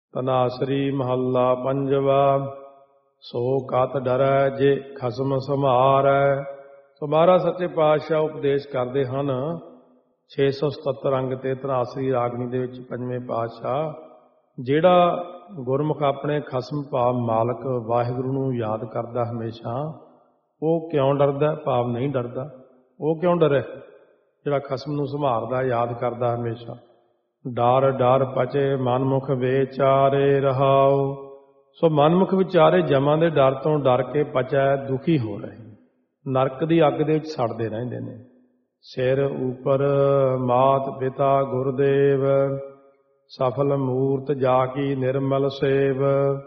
ਤਨਾਸਰੀ ਮਹੱਲਾ ਪੰਜਵਾ। ਸੋ ਕਤ ਡਰੈ ਜੇ ਖਸਮ ਸੰਭਾਰੈ। ਸੋ ਮਹਾਰਾਜ ਸੱਚੇ ਪਾਤਸ਼ਾਹ ਉਪਦੇਸ਼ ਕਰਦੇ ਹਨ 677 ਅੰਗ ਤੇ ਤਨਾਸਰੀ ਰਾਗਨੀ ਦੇ ਵਿੱਚ ਪੰਜਵੇਂ ਪਾਤਸ਼ਾਹ, ਜਿਹੜਾ ਗੁਰਮੁਖ ਆਪਣੇ ਖਸਮ ਭਾਵ ਮਾਲਕ ਵਾਹਿਗੁਰੂ ਨੂੰ ਯਾਦ ਕਰਦਾ ਹਮੇਸ਼ਾ, ਉਹ ਕਿਉਂ ਡਰਦਾ? ਭਾਵ ਨਹੀਂ ਡਰਦਾ। ਉਹ ਕਿਉਂ ਡਰੇ? ਜਿਹੜਾ ਖਸਮ ਨੂੰ ਸੰਭਾਲਦਾ, ਯਾਦ ਕਰਦਾ ਹਮੇਸ਼ਾ। ਡਰ ਡਰ ਪਚੇ ਮਨਮੁਖ ਵਿਚਾਰੇ ਰਹਾਉ। ਸੋ ਮਨਮੁਖ ਵਿਚਾਰੇ ਜਮਾਂ ਦੇ ਡਰ ਤੋਂ ਡਰ ਕੇ ਪਚੈ ਦੁਖੀ ਹੋ ਰਹੇ, ਨਰਕ ਦੀ ਅੱਗ ਦੇ ਵਿੱਚ ਸੜਦੇ ਰਹਿੰਦੇ ਨੇ। ਸਿਰ ਉੱਪਰ ਮਾਤ ਪਿਤਾ ਗੁਰਦੇਵ, ਸਫਲ ਮੂਰਤ ਜਾ ਕੀ ਨਿਰਮਲ ਸੇਵ।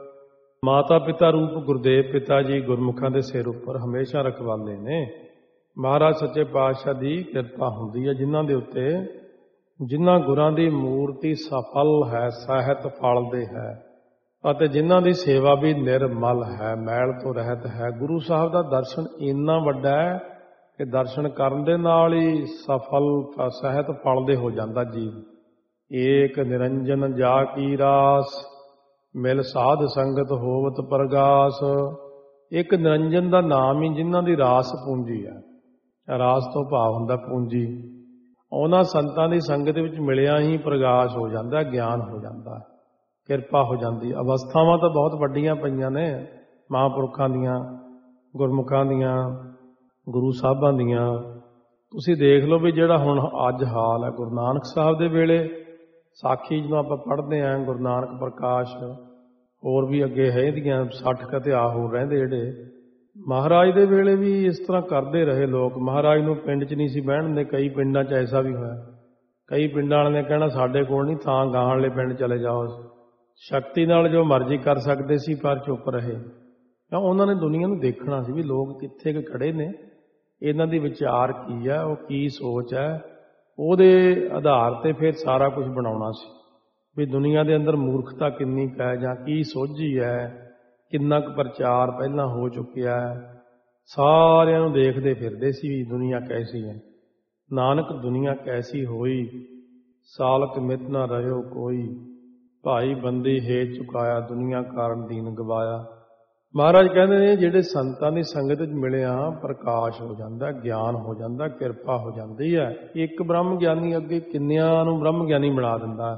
ਮਾਤਾ ਪਿਤਾ ਰੂਪ ਗੁਰਦੇਵ ਪਿਤਾ ਜੀ ਗੁਰਮੁਖਾਂ ਦੇ ਸਿਰ ਉੱਪਰ ਹਮੇਸ਼ਾ ਰਖਵਾਲੇ ਨੇ। ਮਹਾਰਾਜ ਸੱਚੇ ਪਾਤਸ਼ਾਹ ਦੀ ਕਿਰਪਾ ਹੁੰਦੀ ਹੈ ਜਿਨ੍ਹਾਂ ਦੇ ਉੱਤੇ, ਜਿਨ੍ਹਾਂ ਗੁਰਾਂ ਦੀ ਮੂਰਤੀ ਸਫਲ ਹੈ, ਸਾਹਿਤ ਫਲਦੇ ਹੈ, ਅਤੇ ਜਿਨ੍ਹਾਂ ਦੀ ਸੇਵਾ ਵੀ ਨਿਰਮਲ ਹੈ, ਮੈਲ ਤੋਂ ਰਹਿਤ ਹੈ। ਗੁਰੂ ਸਾਹਿਬ ਦਾ ਦਰਸ਼ਨ ਇੰਨਾ ਵੱਡਾ ਹੈ ਕਿ ਦਰਸ਼ਨ ਕਰਨ ਦੇ ਨਾਲ ਹੀ ਸਫਲ ਸਾਹਿਤ ਫਲਦੇ ਹੋ ਜਾਂਦਾ ਜੀਵ। ਏਕ ਨਿਰੰਜਨ ਜਾ ਕੀ ਰਾਸ, ਮਿਲ ਸਾਧ ਸੰਗਤ ਹੋਵਤ ਪ੍ਰਗਾਸ। ਇੱਕ ਨਿਰੰਜਨ ਦਾ ਨਾਮ ਹੀ ਜਿਨ੍ਹਾਂ ਦੀ ਰਾਸ ਪੂੰਜੀ ਹੈ। ਰਾਸ ਤੋਂ ਭਾਵ ਹੁੰਦਾ ਪੂੰਜੀ। ਉਹਨਾਂ ਸੰਤਾਂ ਦੀ ਸੰਗਤ ਵਿੱਚ ਮਿਲਿਆ ਹੀ ਪ੍ਰਗਾਸ਼ ਹੋ ਜਾਂਦਾ, ਗਿਆਨ ਹੋ ਜਾਂਦਾ, ਕਿਰਪਾ ਹੋ ਜਾਂਦੀ। ਅਵਸਥਾਵਾਂ ਤਾਂ ਬਹੁਤ ਵੱਡੀਆਂ ਪਈਆਂ ਨੇ ਮਹਾਂਪੁਰਖਾਂ ਦੀਆਂ, ਗੁਰਮੁਖਾਂ ਦੀਆਂ, ਗੁਰੂ ਸਾਹਿਬਾਂ ਦੀਆਂ। ਤੁਸੀਂ ਦੇਖ ਲਓ ਵੀ ਜਿਹੜਾ ਹੁਣ ਅੱਜ ਹਾਲ ਹੈ ਗੁਰੂ ਨਾਨਕ ਸਾਹਿਬ ਦੇ ਵੇਲੇ, ਸਾਖੀ ਜਦੋਂ ਆਪਾਂ ਪੜ੍ਹਦੇ ਹਾਂ ਗੁਰੂ ਨਾਨਕ ਪ੍ਰਕਾਸ਼, ਹੋਰ ਵੀ ਅੱਗੇ ਹੈ ਦੀਆਂ 60 ਕਤਿਆ ਹੋਰ ਰਹਿੰਦੇ ਜਿਹੜੇ। ਮਹਾਰਾਜ ਦੇ ਵੇਲੇ ਵੀ ਇਸ ਤਰ੍ਹਾਂ ਕਰਦੇ ਰਹੇ ਲੋਕ। ਮਹਾਰਾਜ ਨੂੰ ਪਿੰਡ 'ਚ ਨਹੀਂ ਸੀ ਬਹਿਣ ਦਿੰਦੇ। ਕਈ ਪਿੰਡਾਂ 'ਚ ਐਸਾ ਵੀ ਹੋਇਆ, ਕਈ ਪਿੰਡਾਂ ਵਾਲਿਆਂ ਨੇ ਕਹਿਣਾ ਸਾਡੇ ਕੋਲ ਨਹੀਂ ਥਾਂ, ਗਾਹਾਂ ਵਾਲੇ ਪਿੰਡ ਚਲੇ ਜਾਓ। ਸ਼ਕਤੀ ਨਾਲ ਜੋ ਮਰਜ਼ੀ ਕਰ ਸਕਦੇ ਸੀ, ਪਰ ਚੁੱਪ ਰਹੇ, ਕਿਉਂ? ਉਹਨਾਂ ਨੇ ਦੁਨੀਆ ਨੂੰ ਦੇਖਣਾ ਸੀ ਵੀ ਲੋਕ ਕਿੱਥੇ ਖੜੇ ਨੇ, ਇਹਨਾਂ ਦੀ ਵਿਚਾਰ ਕੀ ਹੈ, ਉਹ ਕੀ ਸੋਚ ਹੈ, ਉਹਦੇ ਆਧਾਰ ਤੇ ਫਿਰ ਸਾਰਾ ਕੁਝ ਬਣਾਉਣਾ ਸੀ ਵੀ ਦੁਨੀਆ ਦੇ ਅੰਦਰ ਮੂਰਖਤਾ ਕਿੰਨੀ ਕੁ ਹੈ ਜਾਂ ਕੀ ਸੋਝੀ ਹੈ, ਕਿੰਨਾ ਕੁ ਪ੍ਰਚਾਰ ਪਹਿਲਾਂ ਹੋ ਚੁੱਕਿਆ ਹੈ। ਸਾਰਿਆਂ ਨੂੰ ਦੇਖਦੇ ਫਿਰਦੇ ਸੀ ਵੀ ਦੁਨੀਆ ਕੈਸੀ ਹੈ। ਨਾਨਕ ਦੁਨੀਆ ਕੈਸੀ ਹੋਈ, ਸਾਲਕ ਮਿਤ ਨਾ ਰਹਿਓ ਕੋਈ, ਭਾਈ ਬੰਦੀ ਹੈ ਚੁਕਾਇਆ, ਦੁਨੀਆ ਕਾਰਨ ਦੀਨ ਗਵਾਇਆ। ਮਹਾਰਾਜ ਕਹਿੰਦੇ ਨੇ ਜਿਹੜੇ ਸੰਤਾਂ ਦੀ ਸੰਗਤ ਵਿੱਚ ਮਿਲਿਆ, ਪ੍ਰਕਾਸ਼ ਹੋ ਜਾਂਦਾ, ਗਿਆਨ ਹੋ ਜਾਂਦਾ, ਕਿਰਪਾ ਹੋ ਜਾਂਦੀ ਹੈ। ਇੱਕ ਬ੍ਰਹਮ ਗਿਆਨੀ ਅੱਗੇ ਕਿੰਨਿਆਂ ਨੂੰ ਬ੍ਰਹਮ ਗਿਆਨੀ ਬਣਾ ਦਿੰਦਾ।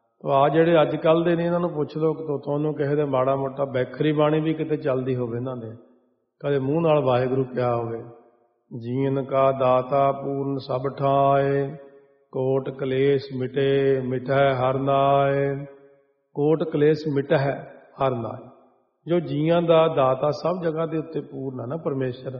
ਆ ਜਿਹੜੇ ਅੱਜ ਕੱਲ੍ਹ ਦੇ ਨੇ, ਇਹਨਾਂ ਨੂੰ ਪੁੱਛ ਲਓ ਕਿ ਤੁਹਾਨੂੰ ਕਿਸੇ ਦੇ ਮਾੜਾ ਮੋਟਾ ਬੈਖਰੀ ਬਾਣੀ ਵੀ ਕਿਤੇ ਚੱਲਦੀ ਹੋਵੇ, ਇਹਨਾਂ ਦੇ ਕਦੇ ਮੂੰਹ ਨਾਲ ਵਾਹਿਗੁਰੂ ਕਿਹਾ ਹੋਵੇ। ਜੀਨ ਕਾ ਦਾਤਾ ਪੂਰਨ ਸਭ ਠਾਏ, ਕੋਟ ਕਲੇਸ਼ ਮਿਟੇ ਮਿਟੈ ਹਰ ਨਾਏ। ਕੋਟ ਕਲੇਸ਼ ਮਿਟੈ ਹਰ ਨਾਏ। ਜੋ ਜੀਆਂ ਦਾ ਦਾਤਾ ਸਭ ਜਗ੍ਹਾ ਦੇ ਉੱਤੇ ਪੂਰਨ ਹੈ ਨਾ ਪਰਮੇਸ਼ਰ,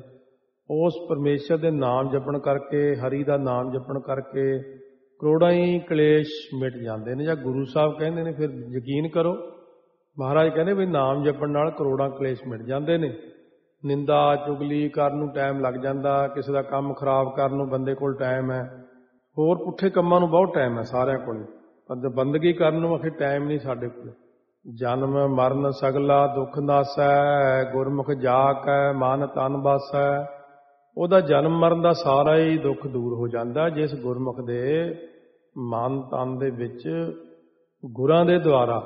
ਉਸ ਪਰਮੇਸ਼ਰ ਦੇ ਨਾਮ ਜਪਣ ਕਰਕੇ, ਹਰੀ ਦਾ ਨਾਮ ਜਪਣ ਕਰਕੇ ਕਰੋੜਾਂ ਹੀ ਕਲੇਸ਼ ਮਿਟ ਜਾਂਦੇ ਨੇ। ਜਾਂ ਗੁਰੂ ਸਾਹਿਬ ਕਹਿੰਦੇ ਨੇ ਫਿਰ ਯਕੀਨ ਕਰੋ, ਮਹਾਰਾਜ ਕਹਿੰਦੇ ਵੀ ਨਾਮ ਜਪਣ ਨਾਲ ਕਰੋੜਾਂ ਕਲੇਸ਼ ਮਿਟ ਜਾਂਦੇ ਨੇ। ਨਿੰਦਾ ਚੁਗਲੀ ਕਰਨ ਨੂੰ ਟਾਈਮ ਲੱਗ ਜਾਂਦਾ, ਕਿਸੇ ਦਾ ਕੰਮ ਖਰਾਬ ਕਰਨ ਨੂੰ ਬੰਦੇ ਕੋਲ ਟਾਈਮ ਹੈ, ਹੋਰ ਪੁੱਠੇ ਕੰਮਾਂ ਨੂੰ ਬਹੁਤ ਟਾਈਮ ਹੈ ਸਾਰਿਆਂ ਕੋਲ, ਪਰ ਬੰਦਗੀ ਕਰਨ ਨੂੰ ਆਖੇ ਟਾਈਮ ਨਹੀਂ ਸਾਡੇ ਕੋਲ। ਜਨਮ ਮਰਨ ਸਗਲਾ ਦੁੱਖ ਨਾਸੈ, ਗੁਰਮੁਖ ਜਾ ਕੈ ਮਨ ਤਨ ਬਾਸੈ। ਉਹਦਾ ਜਨਮ ਮਰਨ ਦਾ ਸਾਰਾ ਹੀ ਦੁੱਖ ਦੂਰ ਹੋ ਜਾਂਦਾ ਜਿਸ ਗੁਰਮੁਖ ਦੇ ਮਨ ਤਨ ਦੇ ਵਿੱਚ ਗੁਰਾਂ ਦੇ ਦੁਆਰਾ,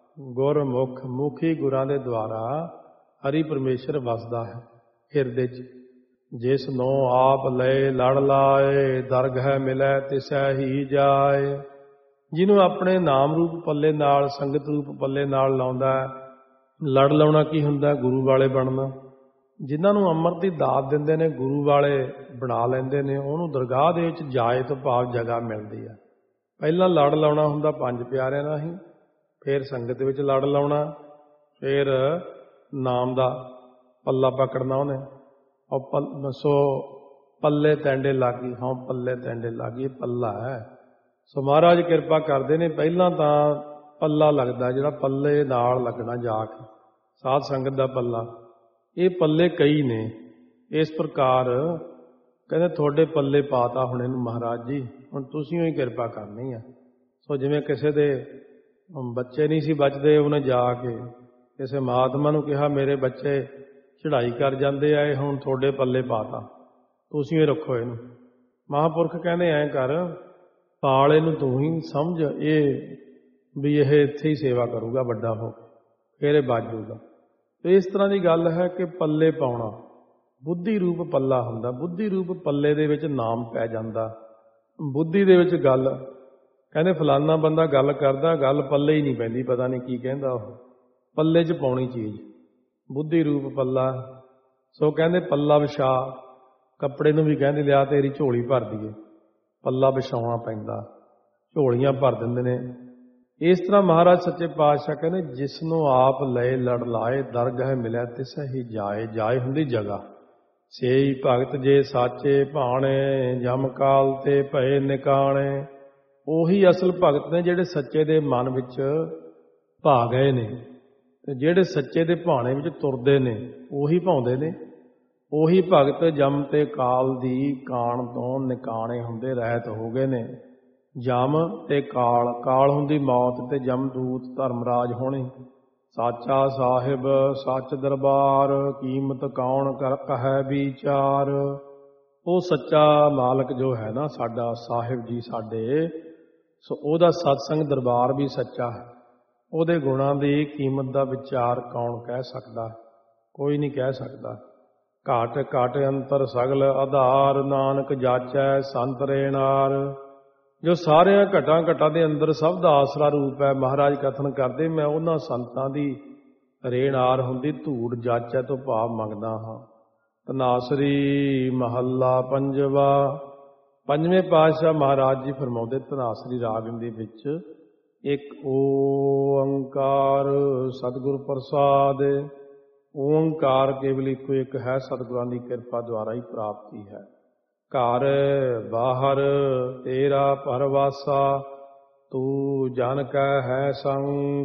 ਗੁਰਮੁਖ ਮੁਖੀ ਗੁਰਾਂ ਦੇ ਦੁਆਰਾ ਹਰੀ ਪਰਮੇਸ਼ਰ ਵਸਦਾ ਹੈ ਹਿਰਦੇ 'ਚ। ਜਿਸ ਨੂੰ ਆਪ ਲਏ ਲੜ ਲਾਏ, ਦਰਗਹਿ ਮਿਲੈ ਤਿਸੈ ਹੀ ਜਾਏ। ਜਿਹਨੂੰ ਆਪਣੇ ਨਾਮ ਰੂਪ ਪੱਲੇ ਨਾਲ, ਸੰਗਤ ਰੂਪ ਪੱਲੇ ਨਾਲ ਲਾਉਂਦਾ। ਲੜ ਲਾਉਣਾ ਕੀ ਹੁੰਦਾ? ਗੁਰੂ ਵਾਲੇ ਬਣਨਾ। ਜਿਨ੍ਹਾਂ ਨੂੰ ਅੰਮ੍ਰਿਤ ਦੀ ਦਾਤ ਦਿੰਦੇ ਨੇ, ਗੁਰੂ ਵਾਲੇ ਬਣਾ ਲੈਂਦੇ ਨੇ, ਉਹਨੂੰ ਦਰਗਾਹ ਦੇ ਵਿੱਚ ਜਾਏ ਤੋਂ ਭਾਵ ਜਗ੍ਹਾ ਮਿਲਦੀ ਹੈ। ਪਹਿਲਾਂ ਲੜ ਲਾਉਣਾ ਹੁੰਦਾ ਪੰਜ ਪਿਆਰਿਆਂ ਨਾਲ ਹੀ, ਫਿਰ ਸੰਗਤ ਵਿੱਚ ਲੜ ਲਾਉਣਾ, ਫਿਰ ਨਾਮ ਦਾ ਪੱਲਾ ਪਕੜਨਾ ਉਹਨੇ। ਸੋ ਪੱਲੇ ਤੈਂਡੇ ਲਾਗੀ, ਹਾਂ ਪੱਲੇ ਤੈਂਡੇ ਲਾਗੀ, ਪੱਲਾ ਹੈ। ਸੋ ਮਹਾਰਾਜ ਕਿਰਪਾ ਕਰਦੇ ਨੇ, ਪਹਿਲਾਂ ਤਾਂ ਪੱਲਾ ਲੱਗਦਾ, ਜਿਹੜਾ ਪੱਲੇ ਨਾਲ ਲੱਗਣਾ ਜਾ ਕੇ, ਸਾਧ ਸੰਗਤ ਦਾ ਪੱਲਾ। ਇਹ ਪੱਲੇ ਕਈ ਨੇ। ਇਸ ਪ੍ਰਕਾਰ ਕਹਿੰਦੇ ਤੁਹਾਡੇ ਪੱਲੇ ਪਾਤਾ ਹੁਣ ਇਹਨੂੰ ਮਹਾਰਾਜ ਜੀ, ਹੁਣ ਤੁਸੀਂ ਹੀ ਕਿਰਪਾ ਕਰਨੀ ਆ। ਸੋ ਜਿਵੇਂ ਕਿਸੇ ਦੇ ਬੱਚੇ ਨਹੀਂ ਸੀ ਬਚਦੇ, ਉਹਨੇ ਜਾ ਕੇ ਕਿਸੇ ਮਹਾਤਮਾ ਨੂੰ ਕਿਹਾ ਮੇਰੇ ਬੱਚੇ ਚੜ੍ਹਾਈ ਕਰ ਜਾਂਦੇ ਆ, ਇਹ ਹੁਣ ਤੁਹਾਡੇ ਪੱਲੇ ਪਾਤਾ, ਤੁਸੀਂ ਹੀ ਰੱਖੋ ਇਹਨੂੰ। ਮਹਾਂਪੁਰਖ ਕਹਿੰਦੇ ਐਂ ਕਰ, ਪਾਲ ਇਹਨੂੰ ਤੂੰ ਹੀ ਸਮਝ, ਇਹ ਵੀ ਇਹ ਇੱਥੇ ਹੀ ਸੇਵਾ ਕਰੂਗਾ ਵੱਡਾ ਹੋ ਕੇ, ਫਿਰ ਇਹ ਬਾਜੂਗਾ। ਤੇ ਇਸ ਤਰ੍ਹਾਂ ਦੀ ਗੱਲ ਹੈ ਕਿ ਪੱਲੇ ਪਾਉਣਾ, ਬੁੱਧੀ ਰੂਪ ਪੱਲਾ ਹੁੰਦਾ। ਬੁੱਧੀ ਰੂਪ ਪੱਲੇ ਦੇ ਵਿੱਚ ਨਾਮ ਪੈ ਜਾਂਦਾ। ਬੁੱਧੀ ਦੇ ਵਿੱਚ ਗੱਲ, ਕਹਿੰਦੇ ਫਲਾਨਾ ਬੰਦਾ ਗੱਲ ਕਰਦਾ, ਗੱਲ ਪੱਲੇ ਹੀ ਨਹੀਂ ਪੈਂਦੀ, ਪਤਾ ਨਹੀਂ ਕੀ ਕਹਿੰਦਾ ਉਹ। ਪੱਲੇ 'ਚ ਪਾਉਣੀ ਚੀਜ਼, ਬੁੱਧੀ ਰੂਪ ਪੱਲਾ। ਸੋ ਕਹਿੰਦੇ ਪੱਲਾ ਵਿਛਾ, ਕੱਪੜੇ ਨੂੰ ਵੀ ਕਹਿੰਦੇ ਲਿਆ ਤੇਰੀ ਝੋਲੀ ਭਰ ਦਈਏ, ਪੱਲਾ ਵਿਛਾਉਣਾ ਪੈਂਦਾ, ਝੋਲੀਆਂ ਭਰ ਦਿੰਦੇ ਨੇ। ਇਸ ਤਰ੍ਹਾਂ ਮਹਾਰਾਜ ਸੱਚੇ ਪਾਤਸ਼ਾਹ ਕਹਿੰਦੇ ਜਿਸ ਨੂੰ ਆਪ ਲਏ ਲੜ ਲਾਏ, ਦਰਗਹਿ ਮਿਲਿਆ ਤਿਸੈ ਹੀ ਜਾਏ। ਜਾਏ ਹੁੰਦੀ ਜਗ੍ਹਾ। ਸੇਈ ਭਗਤ ਜੇ ਸਾਚੇ ਭਾਣੇ, ਜਮ ਕਾਲ ਤੇ ਭਏ ਨਿਕਾਣੇ। ਉਹੀ ਅਸਲ ਭਗਤ ਨੇ ਜਿਹੜੇ ਸੱਚੇ ਦੇ ਮਨ ਵਿੱਚ ਭਾ ਗਏ ਨੇ, ਤੇ ਜਿਹੜੇ ਸੱਚੇ ਦੇ ਭਾਣੇ ਵਿੱਚ ਤੁਰਦੇ ਨੇ ਉਹੀ ਭਾਉਂਦੇ ਨੇ। ਉਹੀ ਭਗਤ ਜਮ ਤੇ ਕਾਲ ਦੀ ਕਾਣ ਤੋਂ ਨਿਕਾਣੇ ਹੁੰਦੇ, ਰਹਿਤ ਹੋ ਗਏ ਨੇ। ਜਮ ਤੇ ਕਾਲ, ਕਾਲ ਹੁੰਦੀ ਮੌਤ, ਤੇ ਜਮਦੂਤ ਧਰਮਰਾਜ ਹੋਣੇ। ਸਾਚਾ ਸਾਹਿਬ ਸੱਚ ਦਰਬਾਰ, ਕੀਮਤ ਕੌਣ ਕਰ ਕਹੈ ਵਿਚਾਰ। ਉਹ ਸੱਚਾ ਮਾਲਕ ਜੋ ਹੈ ਨਾ ਸਾਡਾ, ਸਾਹਿਬ ਜੀ ਸਾਡੇ, ਸੋ ਉਹਦਾ ਸਤਸੰਗ ਦਰਬਾਰ ਵੀ ਸੱਚਾ ਹੈ। ਉਹਦੇ ਗੁਣਾਂ ਦੀ ਕੀਮਤ ਦਾ ਵਿਚਾਰ ਕੌਣ ਕਹਿ ਸਕਦਾ? ਕੋਈ ਨਹੀਂ ਕਹਿ ਸਕਦਾ। ਘਾਟ ਘਾਟ ਅੰਤਰ ਸਗਲ ਆਧਾਰ, ਨਾਨਕ ਜਾਚੈ ਸੰਤ ਰੇਣਾਰ। ਜੋ ਸਾਰਿਆਂ ਘਟਾਂ ਘਟਾਂ ਦੇ ਅੰਦਰ ਸਭ ਦਾ ਆਸਰਾ ਰੂਪ ਹੈ। ਮਹਾਰਾਜ ਕਥਨ ਕਰਦੇ ਮੈਂ ਉਹਨਾਂ ਸੰਤਾਂ ਦੀ ਰੇਣਾਰ ਹੁੰਦੀ ਧੂੜ ਜਾਚੈ ਤੋਂ ਭਾਵ ਮੰਗਦਾ ਹਾਂ। ਧਨਾਸਰੀ ਮਹੱਲਾ ਪੰਜਵਾ। ਪੰਜਵੇਂ ਪਾਤਸ਼ਾਹ ਮਹਾਰਾਜ ਜੀ ਫਰਮਾਉਂਦੇ ਧਨਾਸਰੀ ਰਾਗ ਦੇ ਵਿੱਚ, ਇੱਕ ਓੰਕਾਰ ਸਤਿਗੁਰ ਪ੍ਰਸਾਦ। ਓੰਕਾਰ ਕੇਵਲ ਇੱਕੋ ਇੱਕ ਹੈ, ਸਤਿਗੁਰਾਂ ਦੀ ਕਿਰਪਾ ਦੁਆਰਾ ਹੀ ਪ੍ਰਾਪਤੀ ਹੈ। ਘਰ ਬਾਹਰ ਤੇਰਾ ਪਰਵਾਸਾ, ਤੂੰ ਜਨ ਕੈ ਹੈ ਸੰਗ।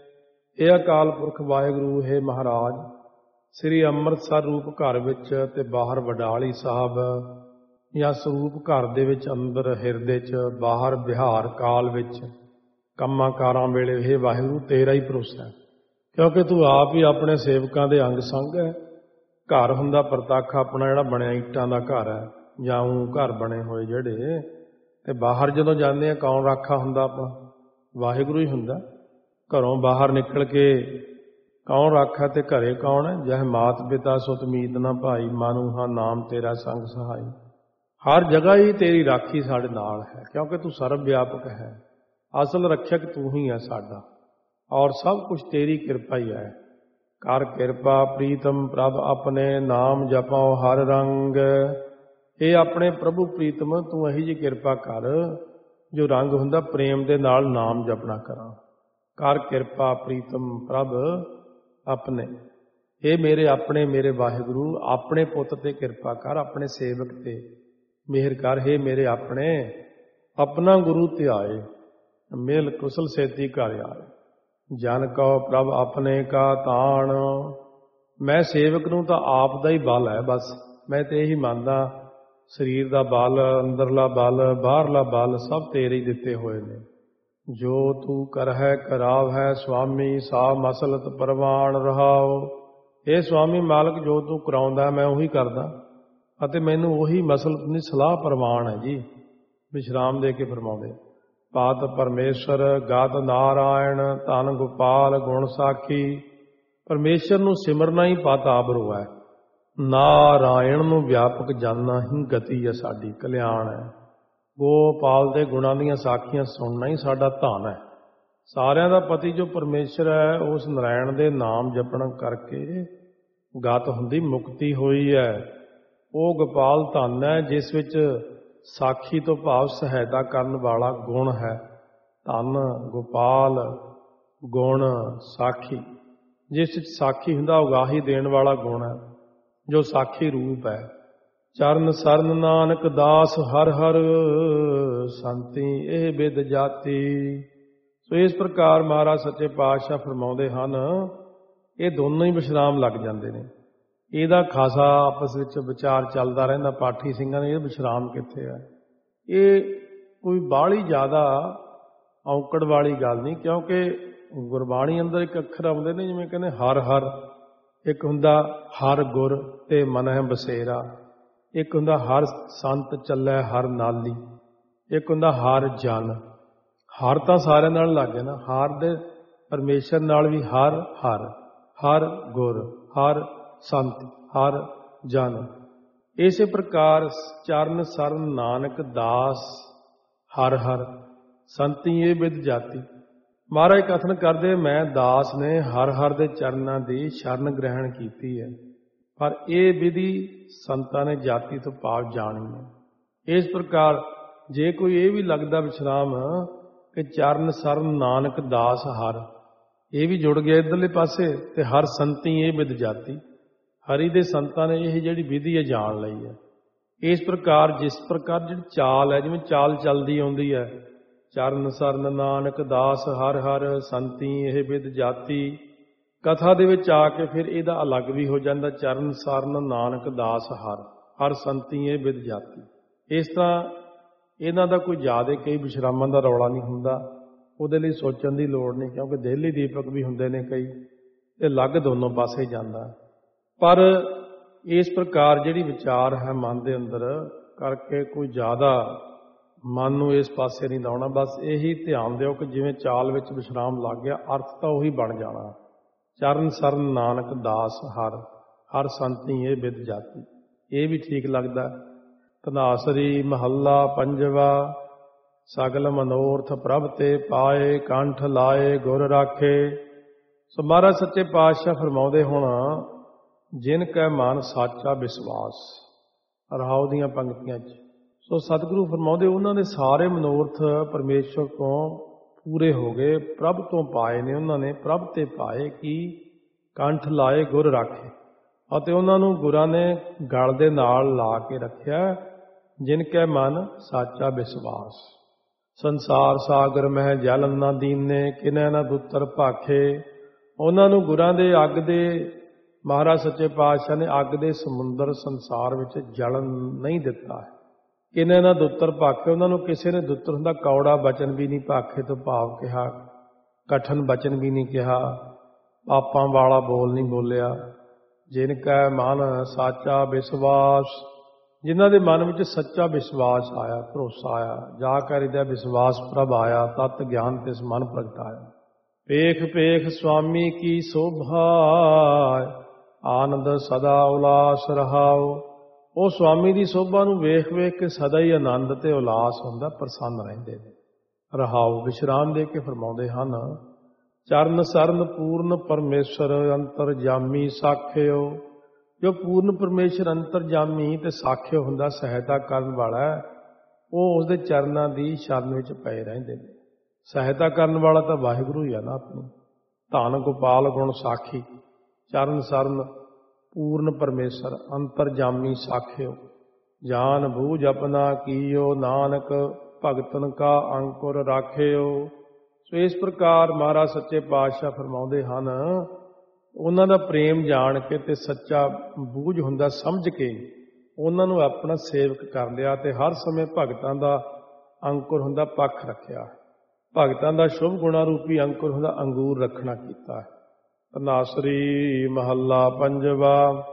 ਇਹ ਅਕਾਲ ਪੁਰਖ ਵਾਹਿਗੁਰੂ ਹੈ ਮਹਾਰਾਜ, ਸ੍ਰੀ ਅੰਮ੍ਰਿਤਸਰ ਰੂਪ ਘਰ ਵਿੱਚ ਤੇ ਬਾਹਰ ਵਡਾਲੀ ਸਾਹਿਬ, ਜਾਂ ਸਰੂਪ ਘਰ ਦੇ ਵਿੱਚ ਅੰਦਰ ਹਿਰਦੇ 'ਚ, ਬਾਹਰ ਵਿਹਾਰ ਕਾਲ ਵਿੱਚ, ਕੰਮਾਂ ਕਾਰਾਂ ਵੇਲੇ ਇਹ ਵਾਹਿਗੁਰੂ ਤੇਰਾ ਹੀ ਭਰੋਸਾ ਹੈ। ਕਿਉਂਕਿ ਤੂੰ ਆਪ ਹੀ ਆਪਣੇ ਸੇਵਕਾਂ ਦੇ ਅੰਗ ਸੰਗ ਹੈ। ਘਰ ਹੁੰਦਾ ਪ੍ਰਤੱਖ ਆਪਣਾ ਜਿਹੜਾ ਬਣਿਆ ਇੱਟਾਂ ਦਾ ਘਰ ਹੈ, ਜਾਂ ਊਂ ਘਰ ਬਣੇ ਹੋਏ ਜਿਹੜੇ, ਤੇ ਬਾਹਰ ਜਦੋਂ ਜਾਂਦੇ ਆ ਕੌਣ ਰਾਖਾ ਹੁੰਦਾ? ਆਪਣਾ ਵਾਹਿਗੁਰੂ ਹੀ ਹੁੰਦਾ। ਘਰੋਂ ਬਾਹਰ ਨਿਕਲ ਕੇ ਕੌਣ ਰਾਖਾ ਤੇ ਘਰੇ ਕੌਣ ਹੈ? ਜਹ ਮਾਤ ਪਿਤਾ ਸੁਤ ਮੀਤ ਨਾ ਭਾਈ, ਮਾਨੂ ਹਾਂ ਨਾਮ ਤੇਰਾ ਸੰਗ ਸਹਾਈ। ਹਰ ਜਗ੍ਹਾ ਹੀ ਤੇਰੀ ਰਾਖੀ ਸਾਡੇ ਨਾਲ ਹੈ, ਕਿਉਂਕਿ ਤੂੰ ਸਰਬ ਵਿਆਪਕ ਹੈ। ਅਸਲ ਰੱਖਿਅਕ ਤੂੰ ਹੀ ਹੈ ਸਾਡਾ, ਔਰ ਸਭ ਕੁਝ ਤੇਰੀ ਕਿਰਪਾ ਹੀ ਹੈ। ਕਰ ਕਿਰਪਾ ਪ੍ਰੀਤਮ ਪ੍ਰਭ ਆਪਣੇ, ਨਾਮ ਜਪਾਓ ਹਰ ਰੰਗ। ਇਹ ਆਪਣੇ ਪ੍ਰਭੂ ਪ੍ਰੀਤਮ ਤੂੰ ਇਹੀ ਜਿਹੀ ਕਿਰਪਾ ਕਰ ਜੋ ਰੰਗ ਹੁੰਦਾ ਪ੍ਰੇਮ ਦੇ ਨਾਲ ਨਾਮ ਜਪਣਾ ਕਰਾਂ। ਕਰ ਕਿਰਪਾ ਪ੍ਰੀਤਮ ਪ੍ਰਭ ਆਪਣੇ। ਇਹ ਮੇਰੇ ਆਪਣੇ, ਮੇਰੇ ਵਾਹਿਗੁਰੂ ਆਪਣੇ ਪੁੱਤ ਤੇ ਕਿਰਪਾ ਕਰ, ਆਪਣੇ ਸੇਵਕ ਤੇ ਮਿਹਰ ਕਰ। ਇਹ ਮੇਰੇ ਆਪਣੇ, ਆਪਣਾ ਗੁਰੂ ਧਿਆਏ, ਮੇਲ ਕੁਸਲ ਸੇਤੀ ਘਰ ਆਏ। ਜਨ ਕਉ ਪ੍ਰਭ ਆਪਣੇ ਕਾ ਤਾਣ। ਮੈਂ ਸੇਵਕ ਨੂੰ ਤਾਂ ਆਪ ਦਾ ਹੀ ਬਲ ਹੈ, ਬਸ ਮੈਂ ਤੇ ਇਹੀ ਮੰਨਦਾ, ਸਰੀਰ ਦਾ ਬਲ, ਅੰਦਰਲਾ ਬਲ, ਬਾਹਰਲਾ ਬਲ ਸਭ ਤੇਰੇ ਹੀ ਦਿੱਤੇ ਹੋਏ ਨੇ। ਜੋ ਤੂੰ ਕਰਹਿ ਕਰਾਵ ਹੈ ਸੁਆਮੀ, ਸਾ ਮਸਲਤ ਪ੍ਰਵਾਨ ਰਹਾਓ। ਇਹ ਸੁਆਮੀ ਮਾਲਕ ਜੋ ਤੂੰ ਕਰਾਉਂਦਾ ਮੈਂ ਉਹੀ ਕਰਦਾ, ਅਤੇ ਮੈਨੂੰ ਉਹੀ ਮਸਲਤ ਦੀ ਸਲਾਹ ਪ੍ਰਵਾਨ ਹੈ ਜੀ। ਵਿਸ਼ਰਾਮ ਦੇ ਕੇ ਫਰਮਾਉਂਦੇ, ਪਾਤ ਪਰਮੇਸ਼ਰ ਗਾਤ ਨਾਰਾਇਣ, ਧਨ ਗੋਪਾਲ ਗੁਣ ਸਾਖੀ। ਪਰਮੇਸ਼ਰ ਨੂੰ ਸਿਮਰਨਾ ਹੀ ਪਤ ਆਬਰੋ ਹੈ। ਨਾਰਾਇਣ ਨੂੰ ਵਿਆਪਕ ਜਾਨਣਾ ਹੀ ਗਤੀ ਹੈ, ਸਾਡੀ ਕਲਿਆਣ ਹੈ। ਗੋਪਾਲ ਦੇ ਗੁਣਾਂ ਦੀਆਂ ਸਾਖੀਆਂ ਸੁਣਨਾ ਹੀ ਸਾਡਾ ਧਨ ਹੈ। ਸਾਰਿਆਂ ਦਾ ਪਤੀ ਜੋ ਪਰਮੇਸ਼ਰ ਹੈ, ਉਸ ਨਾਰਾਇਣ ਦੇ ਨਾਮ ਜਪਣ ਕਰਕੇ ਗਤ ਹੁੰਦੀ ਮੁਕਤੀ ਹੋਈ ਹੈ। ਉਹ ਗੋਪਾਲ ਧਨ ਹੈ ਜਿਸ ਵਿੱਚ ਸਾਖੀ ਤੋਂ ਭਾਵ ਸਹਾਇਤਾ ਕਰਨ ਵਾਲਾ ਗੁਣ ਹੈ। ਧਨ ਗੋਪਾਲ ਗੁਣ ਸਾਖੀ, ਜਿਸ ਵਿੱਚ ਸਾਖੀ ਹੁੰਦਾ ਉਗਾਹੀ ਦੇਣ ਵਾਲਾ ਗੁਣ ਹੈ, ਜੋ ਸਾਖੀ ਰੂਪ ਹੈ। ਚਰਨ ਸਰਨ ਨਾਨਕ ਦਾਸ ਹਰ ਹਰ, ਸੰਤੀ ਇਹ ਬਿਦ ਜਾਤੀ। ਸੋ ਇਸ ਪ੍ਰਕਾਰ ਮਹਾਰਾਜ ਸੱਚੇ ਪਾਤਸ਼ਾਹ ਫਰਮਾਉਂਦੇ ਹਨ, ਇਹ ਦੋਨੋਂ ਹੀ ਵਿਸ਼ਰਾਮ ਲੱਗ ਜਾਂਦੇ ਨੇ। ਇਹਦਾ ਖਾਸਾ ਆਪਸ ਵਿੱਚ ਵਿਚਾਰ ਚੱਲਦਾ ਰਹਿੰਦਾ ਪਾਠੀ ਸਿੰਘਾਂ ਨੇ, ਇਹ ਵਿਸ਼ਰਾਮ ਕਿੱਥੇ ਹੈ। ਇਹ ਕੋਈ ਬਾਹਲੀ ਜ਼ਿਆਦਾ ਔਂਕੜ ਵਾਲੀ ਗੱਲ ਨਹੀਂ, ਕਿਉਂਕਿ ਗੁਰਬਾਣੀ ਅੰਦਰ ਇੱਕ ਅੱਖਰ ਆਉਂਦੇ ਨੇ, ਜਿਵੇਂ ਕਹਿੰਦੇ ਹਰ ਹਰ, ਇੱਕ ਹੁੰਦਾ ਹਰ ਗੁਰ ਤੇ ਮਨਹਿ ਬਸੇਰਾ, ਇੱਕ ਹੁੰਦਾ ਹਰ ਸੰਤ ਚੱਲੈ ਹਰ ਨਾਲੀ, ਇੱਕ ਹੁੰਦਾ ਹਰ ਜਨ। ਹਰ ਤਾਂ ਸਾਰਿਆਂ ਨਾਲ ਲੱਗ ਗਿਆ ਨਾ, ਹਰ ਦੇ ਪਰਮੇਸ਼ਰ ਨਾਲ ਵੀ ਹਰ ਹਰ, ਹਰ ਗੁਰ, ਹਰ ਸੰਤ, ਹਰ ਜਨ। ਇਸੇ ਪ੍ਰਕਾਰ ਚਰਨ ਸਰਨ ਨਾਨਕ ਦਾਸ ਹਰ ਹਰ ਸੰਤੀ ਇਹ ਬਿਦ ਜਾਤੀ। ਮਹਾਰਾਜ ਕਥਨ ਕਰਦੇ, ਮੈਂ ਦਾਸ ਨੇ ਹਰ ਹਰ ਦੇ ਚਰਨਾਂ ਦੀ ਸ਼ਰਨ ਗ੍ਰਹਿਣ ਕੀਤੀ ਹੈ, ਪਰ ਇਹ ਵਿਧੀ ਸੰਤਾਂ ਨੇ ਜਾਤੀ ਤੋਂ ਭਾਵ ਜਾਣੀ ਹੈ। ਇਸ ਪ੍ਰਕਾਰ ਜੇ ਕੋਈ ਇਹ ਵੀ ਲੱਗਦਾ ਵਿਸ਼ਰਾਮ ਕਿ ਚਰਨ ਸਰਨ ਨਾਨਕ ਦਾਸ ਹਰ, ਇਹ ਵੀ ਜੁੜ ਗਿਆ ਇੱਧਰਲੇ ਪਾਸੇ, ਤੇ ਹਰ ਸੰਤੀ ਇਹ ਬਿਦ ਜਾਤੀ, ਹਰੀ ਦੇ ਸੰਤਾਂ ਨੇ ਇਹ ਜਿਹੜੀ ਵਿਧੀ ਹੈ ਜਾਣ ਲਈ ਹੈ। ਇਸ ਪ੍ਰਕਾਰ ਜਿਸ ਪ੍ਰਕਾਰ ਜਿਹੜੀ ਚਾਲ ਹੈ, ਜਿਵੇਂ ਚਾਲ ਚੱਲਦੀ ਆਉਂਦੀ ਹੈ, ਚਰਨ ਸਰਨ ਨਾਨਕ ਦਾਸ ਹਰ ਹਰ ਸੰਤੀ ਇਹ ਬਿਦ ਜਾਤੀ, ਕਥਾ ਦੇ ਵਿੱਚ ਆ ਕੇ ਫਿਰ ਇਹਦਾ ਅਲੱਗ ਵੀ ਹੋ ਜਾਂਦਾ, ਚਰਨ ਸਰਨ ਨਾਨਕ ਦਾਸ ਹਰ ਹਰ ਸੰਤੀ ਇਹ ਬਿਦ ਜਾਤੀ। ਇਸ ਤਰ੍ਹਾਂ ਇਹਨਾਂ ਦਾ ਕੋਈ ਜ਼ਿਆਦਾ ਕਈ ਵਿਸ਼ਰਾਮਾਂ ਦਾ ਰੌਲਾ ਨਹੀਂ ਹੁੰਦਾ, ਉਹਦੇ ਲਈ ਸੋਚਣ ਦੀ ਲੋੜ ਨਹੀਂ, ਕਿਉਂਕਿ ਦੇਹਲੀ ਦੀਪਕ ਵੀ ਹੁੰਦੇ ਨੇ ਕਈ, ਇਹ ਅਲੱਗ ਦੋਨੋਂ ਪਾਸੇ ਜਾਂਦਾ। ਪਰ ਇਸ ਪ੍ਰਕਾਰ ਜਿਹੜੀ ਵਿਚਾਰ ਹੈ ਮਨ ਦੇ ਅੰਦਰ ਕਰਕੇ ਕੋਈ ਜ਼ਿਆਦਾ ਮਨ ਨੂੰ ਇਸ ਪਾਸੇ ਨਹੀਂ ਲਾਉਣਾ, ਬਸ ਇਹੀ ਧਿਆਨ ਦਿਓ ਕਿ ਜਿਵੇਂ ਚਾਲ ਵਿੱਚ ਵਿਸ਼ਰਾਮ ਲੱਗ ਗਿਆ, ਅਰਥ ਤਾਂ ਉਹੀ ਬਣ ਜਾਣਾ। ਚਰਨ ਸਰਨ ਨਾਨਕ ਦਾਸ ਹਰ ਹਰ ਸੰਤੀ ਇਹ ਬਿਦ ਜਾਤੀ, ਇਹ ਵੀ ਠੀਕ ਲੱਗਦਾ। ਧਨਾਸਰੀ ਮਹੱਲਾ ਪੰਜਵਾ। ਸਗਲ ਮਨੋਰਥ ਪ੍ਰਭ ਤੇ ਪਾਏ, ਕੰਠ ਲਾਏ ਗੁਰ ਰਾਖੇ। ਸੋ ਮਹਾਰਾਜ ਸੱਚੇ ਪਾਤਸ਼ਾਹ ਫਰਮਾਉਂਦੇ ਹੁਣ, ਜਿਨ ਕੈ ਮਨ ਸਾਚਾ ਵਿਸ਼ਵਾਸ, ਰਹਾਉ ਦੀਆਂ ਪੰਕਤੀਆਂ 'ਚ। ਸੋ ਸਤਿਗੁਰੂ ਫਰਮਾਉਂਦੇ ਉਹਨਾਂ ਦੇ ਸਾਰੇ ਮਨੋਰਥ ਪਰਮੇਸ਼ਵਰ ਤੋਂ ਪੂਰੇ ਹੋ ਗਏ, ਪ੍ਰਭ ਤੋਂ ਪਾਏ ਨੇ ਉਹਨਾਂ ਨੇ। ਪ੍ਰਭ ਤੇ ਪਾਏ ਕਿ ਕੰਠ ਲਾਏ ਗੁਰ ਰਾਖੇ, ਅਤੇ ਉਹਨਾਂ ਨੂੰ ਗੁਰਾਂ ਨੇ ਗਲ ਦੇ ਨਾਲ ਲਾ ਕੇ ਰੱਖਿਆ। ਜਿਨ ਕੈ ਮਨ ਸਾਚਾ ਵਿਸ਼ਵਾਸ। ਸੰਸਾਰ ਸਾਗਰ ਮਹਿ ਜਲ ਨਾ ਦੀਨੇ, ਕਿਨੈ ਨਾ ਦੁੱਤਰ ਭਾਖੇ। ਉਹਨਾਂ ਨੂੰ ਗੁਰਾਂ ਦੇ ਅੱਗ ਦੇ, ਮਹਾਰਾਜ ਸੱਚੇ ਪਾਤਸ਼ਾਹ ਨੇ ਅੱਗ ਦੇ ਸਮੁੰਦਰ ਸੰਸਾਰ ਵਿੱਚ ਜਲਨ ਨਹੀਂ ਦਿੱਤਾ ਹੈ। ਕਿਨੇ ਨਾ ਦੁੱਤਰ ਭਾਖੇ, ਉਹਨਾਂ ਨੂੰ ਕਿਸੇ ਨੇ ਦੁੱਤਰ ਹੁੰਦਾ ਕੌੜਾ ਬਚਨ ਵੀ ਨਹੀਂ, ਭਾਖੇ ਤੋਂ ਭਾਵ ਕਿਹਾ ਕਠਨ ਬਚਨ ਵੀ ਨਹੀਂ ਕਿਹਾ, ਪਾਪਾਂ ਵਾਲਾ ਬੋਲ ਨਹੀਂ ਬੋਲਿਆ। ਜਿਨ ਕੈ ਮਨ ਸਾਚਾ ਵਿਸ਼ਵਾਸ, ਜਿਨ੍ਹਾਂ ਦੇ ਮਨ ਵਿੱਚ ਸੱਚਾ ਵਿਸ਼ਵਾਸ ਆਇਆ, ਭਰੋਸਾ ਆਇਆ, ਜਾ ਕਰ ਇਹਦਾ ਵਿਸ਼ਵਾਸ ਪ੍ਰਭ ਆਇਆ, ਤਤ ਗਿਆਨ ਤਿਸ ਮਨ ਪ੍ਰਗਟਾਇਆ। ਪੇਖ ਪੇਖ ਸੁਆਮੀ ਕੀ ਸੋਭਾ, ਆਨੰਦ ਸਦਾ ਉਲਾਸ ਰਹਾਓ। ਉਹ ਸੁਆਮੀ ਦੀ ਸੋਭਾ ਨੂੰ ਵੇਖ ਵੇਖ ਕੇ ਸਦਾ ਹੀ ਆਨੰਦ ਤੇ ਉਲਾਸ ਹੁੰਦਾ, ਪ੍ਰਸੰਨ ਰਹਿੰਦੇ ਨੇ। ਰਹਾਓ ਵਿਸ਼ਰਾਮ ਦੇ ਕੇ ਫਰਮਾਉਂਦੇ ਹਨ, ਚਰਨ ਸਰਨ ਪੂਰਨ ਪਰਮੇਸ਼ਰ ਅੰਤਰਜਾਮੀ ਸਾਖਿਓ। ਜੋ ਪੂਰਨ ਪਰਮੇਸ਼ਰ ਅੰਤਰਜਾਮੀ ਤੇ ਸਾਖਿਓ ਹੁੰਦਾ, ਸਹਾਇਤਾ ਕਰਨ ਵਾਲਾ, ਉਹ ਉਸਦੇ ਚਰਨਾਂ ਦੀ ਸ਼ਰਨ ਵਿੱਚ ਪਏ ਰਹਿੰਦੇ ਨੇ। ਸਹਾਇਤਾ ਕਰਨ ਵਾਲਾ ਤਾਂ ਵਾਹਿਗੁਰੂ ਹੀ ਆ ਨਾ ਆਪਣੀ। ਧੰਨ ਗੋਪਾਲ ਗੁਣ ਸਾਖੀ, ਚਰਨ ਸਰਨ ਪੂਰਨ ਪਰਮੇਸ਼ਰ ਅੰਤਰਜਾਮੀ ਸਾਖਿਓ। ਜਾਨ ਬੂਝ ਆਪਣਾ ਕੀਓ, ਨਾਨਕ ਭਗਤਨ ਕਾ ਅੰਕੁਰ ਰਾਖਿਓ। ਸੋ ਇਸ ਪ੍ਰਕਾਰ ਮਹਾਰਾਜ ਸੱਚੇ ਪਾਤਸ਼ਾਹ ਫਰਮਾਉਂਦੇ ਹਨ, ਉਹਨਾਂ ਦਾ ਪ੍ਰੇਮ ਜਾਣ ਕੇ ਤੇ ਸੱਚਾ ਬੂਝ ਹੁੰਦਾ ਸਮਝ ਕੇ ਉਹਨਾਂ ਨੂੰ ਆਪਣਾ ਸੇਵਕ ਕਰ ਲਿਆ, ਤੇ ਹਰ ਸਮੇਂ ਭਗਤਾਂ ਦਾ ਅੰਕੁਰ ਹੁੰਦਾ ਪੱਖ ਰੱਖਿਆ। ਭਗਤਾਂ ਦਾ ਸ਼ੁਭ ਗੁਣਾ ਰੂਪੀ ਅੰਕੁਰ ਹੁੰਦਾ ਅੰਗੂਰ ਰੱਖਣਾ ਕੀਤਾ ਹੈ। ਧਨਾਸਰੀ ਮਹੱਲਾ ਪੰਜਵਾ।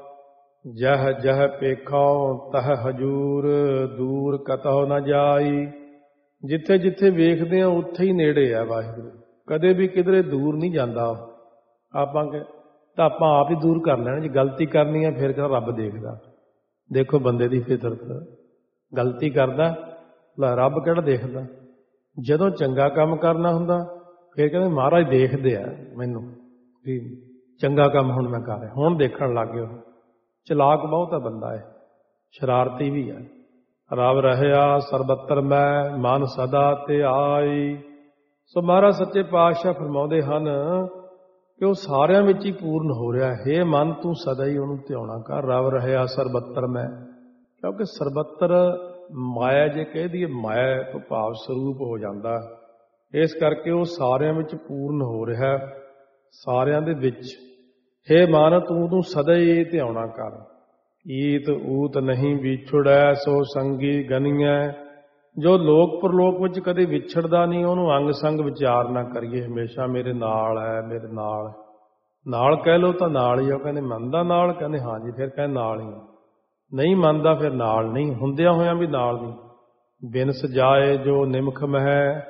ਜਹ ਜਹ ਪੇਖਾਉ ਤਹ ਹਜੂਰ, ਦੂਰ ਕਤਹੁ ਨ ਜਾਈ। ਜਿੱਥੇ ਜਿੱਥੇ ਵੇਖਦੇ ਆ ਉੱਥੇ ਹੀ ਨੇੜੇ ਆ ਵਾਹਿਗੁਰੂ, ਕਦੇ ਵੀ ਕਿਧਰੇ ਦੂਰ ਨਹੀਂ ਜਾਂਦਾ। ਆਪਾਂ ਤਾਂ ਆਪਾਂ ਆਪ ਹੀ ਦੂਰ ਕਰ ਲੈਣਾ। ਜੇ ਗਲਤੀ ਕਰਨੀ ਆ ਫਿਰ ਕਿਹੜਾ ਰੱਬ ਦੇਖਦਾ। ਦੇਖੋ ਬੰਦੇ ਦੀ ਫਿਤਰਤ, ਗਲਤੀ ਕਰਦਾ ਲੈ ਰੱਬ ਕਿਹੜਾ ਦੇਖਦਾ। ਜਦੋਂ ਚੰਗਾ ਕੰਮ ਕਰਨਾ ਹੁੰਦਾ ਫਿਰ ਕਹਿੰਦੇ ਮਹਾਰਾਜ ਦੇਖਦੇ ਆ ਮੈਨੂੰ ਵੀ ਚੰਗਾ ਕੰਮ ਹੁਣ ਮੈਂ ਕਰ ਰਿਹਾ, ਹੁਣ ਦੇਖਣ ਲੱਗ ਗਏ। ਉਹ ਚਲਾਕ ਬਹੁਤ ਆ ਬੰਦਾ ਹੈ, ਸ਼ਰਾਰਤੀ ਵੀ ਹੈ। ਰਬ ਰਹਿਆ ਸਰਬੱਤਰ ਮੈਂ, ਮਨ ਸਦਾ ਤੇ ਆਈ। ਸੋ ਮਹਾਰਾਜ ਸੱਚੇ ਪਾਤਸ਼ਾਹ ਫਰਮਾਉਂਦੇ ਹਨ ਕਿ ਉਹ ਸਾਰਿਆਂ ਵਿੱਚ ਹੀ ਪੂਰਨ ਹੋ ਰਿਹਾ ਹੈ। ਮਨ ਤੂੰ ਸਦਾ ਹੀ ਉਹਨੂੰ ਧਿਆਉਣਾ ਕਰ। ਰਬ ਰਹਿਆ ਸਰਬੱਤਰ ਮੈਂ, ਕਿਉਂਕਿ ਸਰਬੱਤਰ ਮਾਇਆ ਜੇ ਕਹਿ ਦਈਏ, ਮਾਇਆ ਤੋਂ ਭਾਵ ਸਰੂਪ ਹੋ ਜਾਂਦਾ। ਇਸ ਕਰਕੇ ਉਹ ਸਾਰਿਆਂ ਵਿੱਚ ਪੂਰਨ ਹੋ ਰਿਹਾ, ਸਾਰਿਆਂ ਦੇ ਵਿੱਚ। ਹੇ ਮਨ ਤੂੰ ਸਦਾ ਹੀ ਧਿਆਉਣਾ ਕਰ। ਈਤ ਊਤ ਨਹੀਂ ਵਿਛੜੈ, ਸੋ ਸੰਗੀ ਗਨੀਐ। ਜੋ ਲੋਕ ਪਰਲੋਕ ਵਿੱਚ ਕਦੇ ਵਿਛੜਦਾ ਨਹੀਂ, ਉਹਨੂੰ ਅੰਗ ਸੰਗ ਵਿਚਾਰ ਨਾ ਕਰੀਏ। ਹਮੇਸ਼ਾ ਮੇਰੇ ਨਾਲ ਹੈ, ਮੇਰੇ ਨਾਲ। ਨਾਲ ਕਹਿ ਲਓ ਤਾਂ ਨਾਲ ਹੀ ਆ। ਉਹ ਕਹਿੰਦੇ ਮੰਨਦਾ ਨਾਲ, ਕਹਿੰਦੇ ਹਾਂਜੀ, ਫਿਰ ਕਹਿੰਦੇ ਨਾਲ ਹੀ। ਨਹੀਂ ਮੰਨਦਾ ਫਿਰ ਨਾਲ ਨਹੀਂ, ਹੁੰਦਿਆਂ ਹੋਇਆਂ ਵੀ ਨਾਲ ਨਹੀਂ। ਬਿਨ ਸਜਾਏ ਜੋ ਨਿਮਖ ਮਹਿ,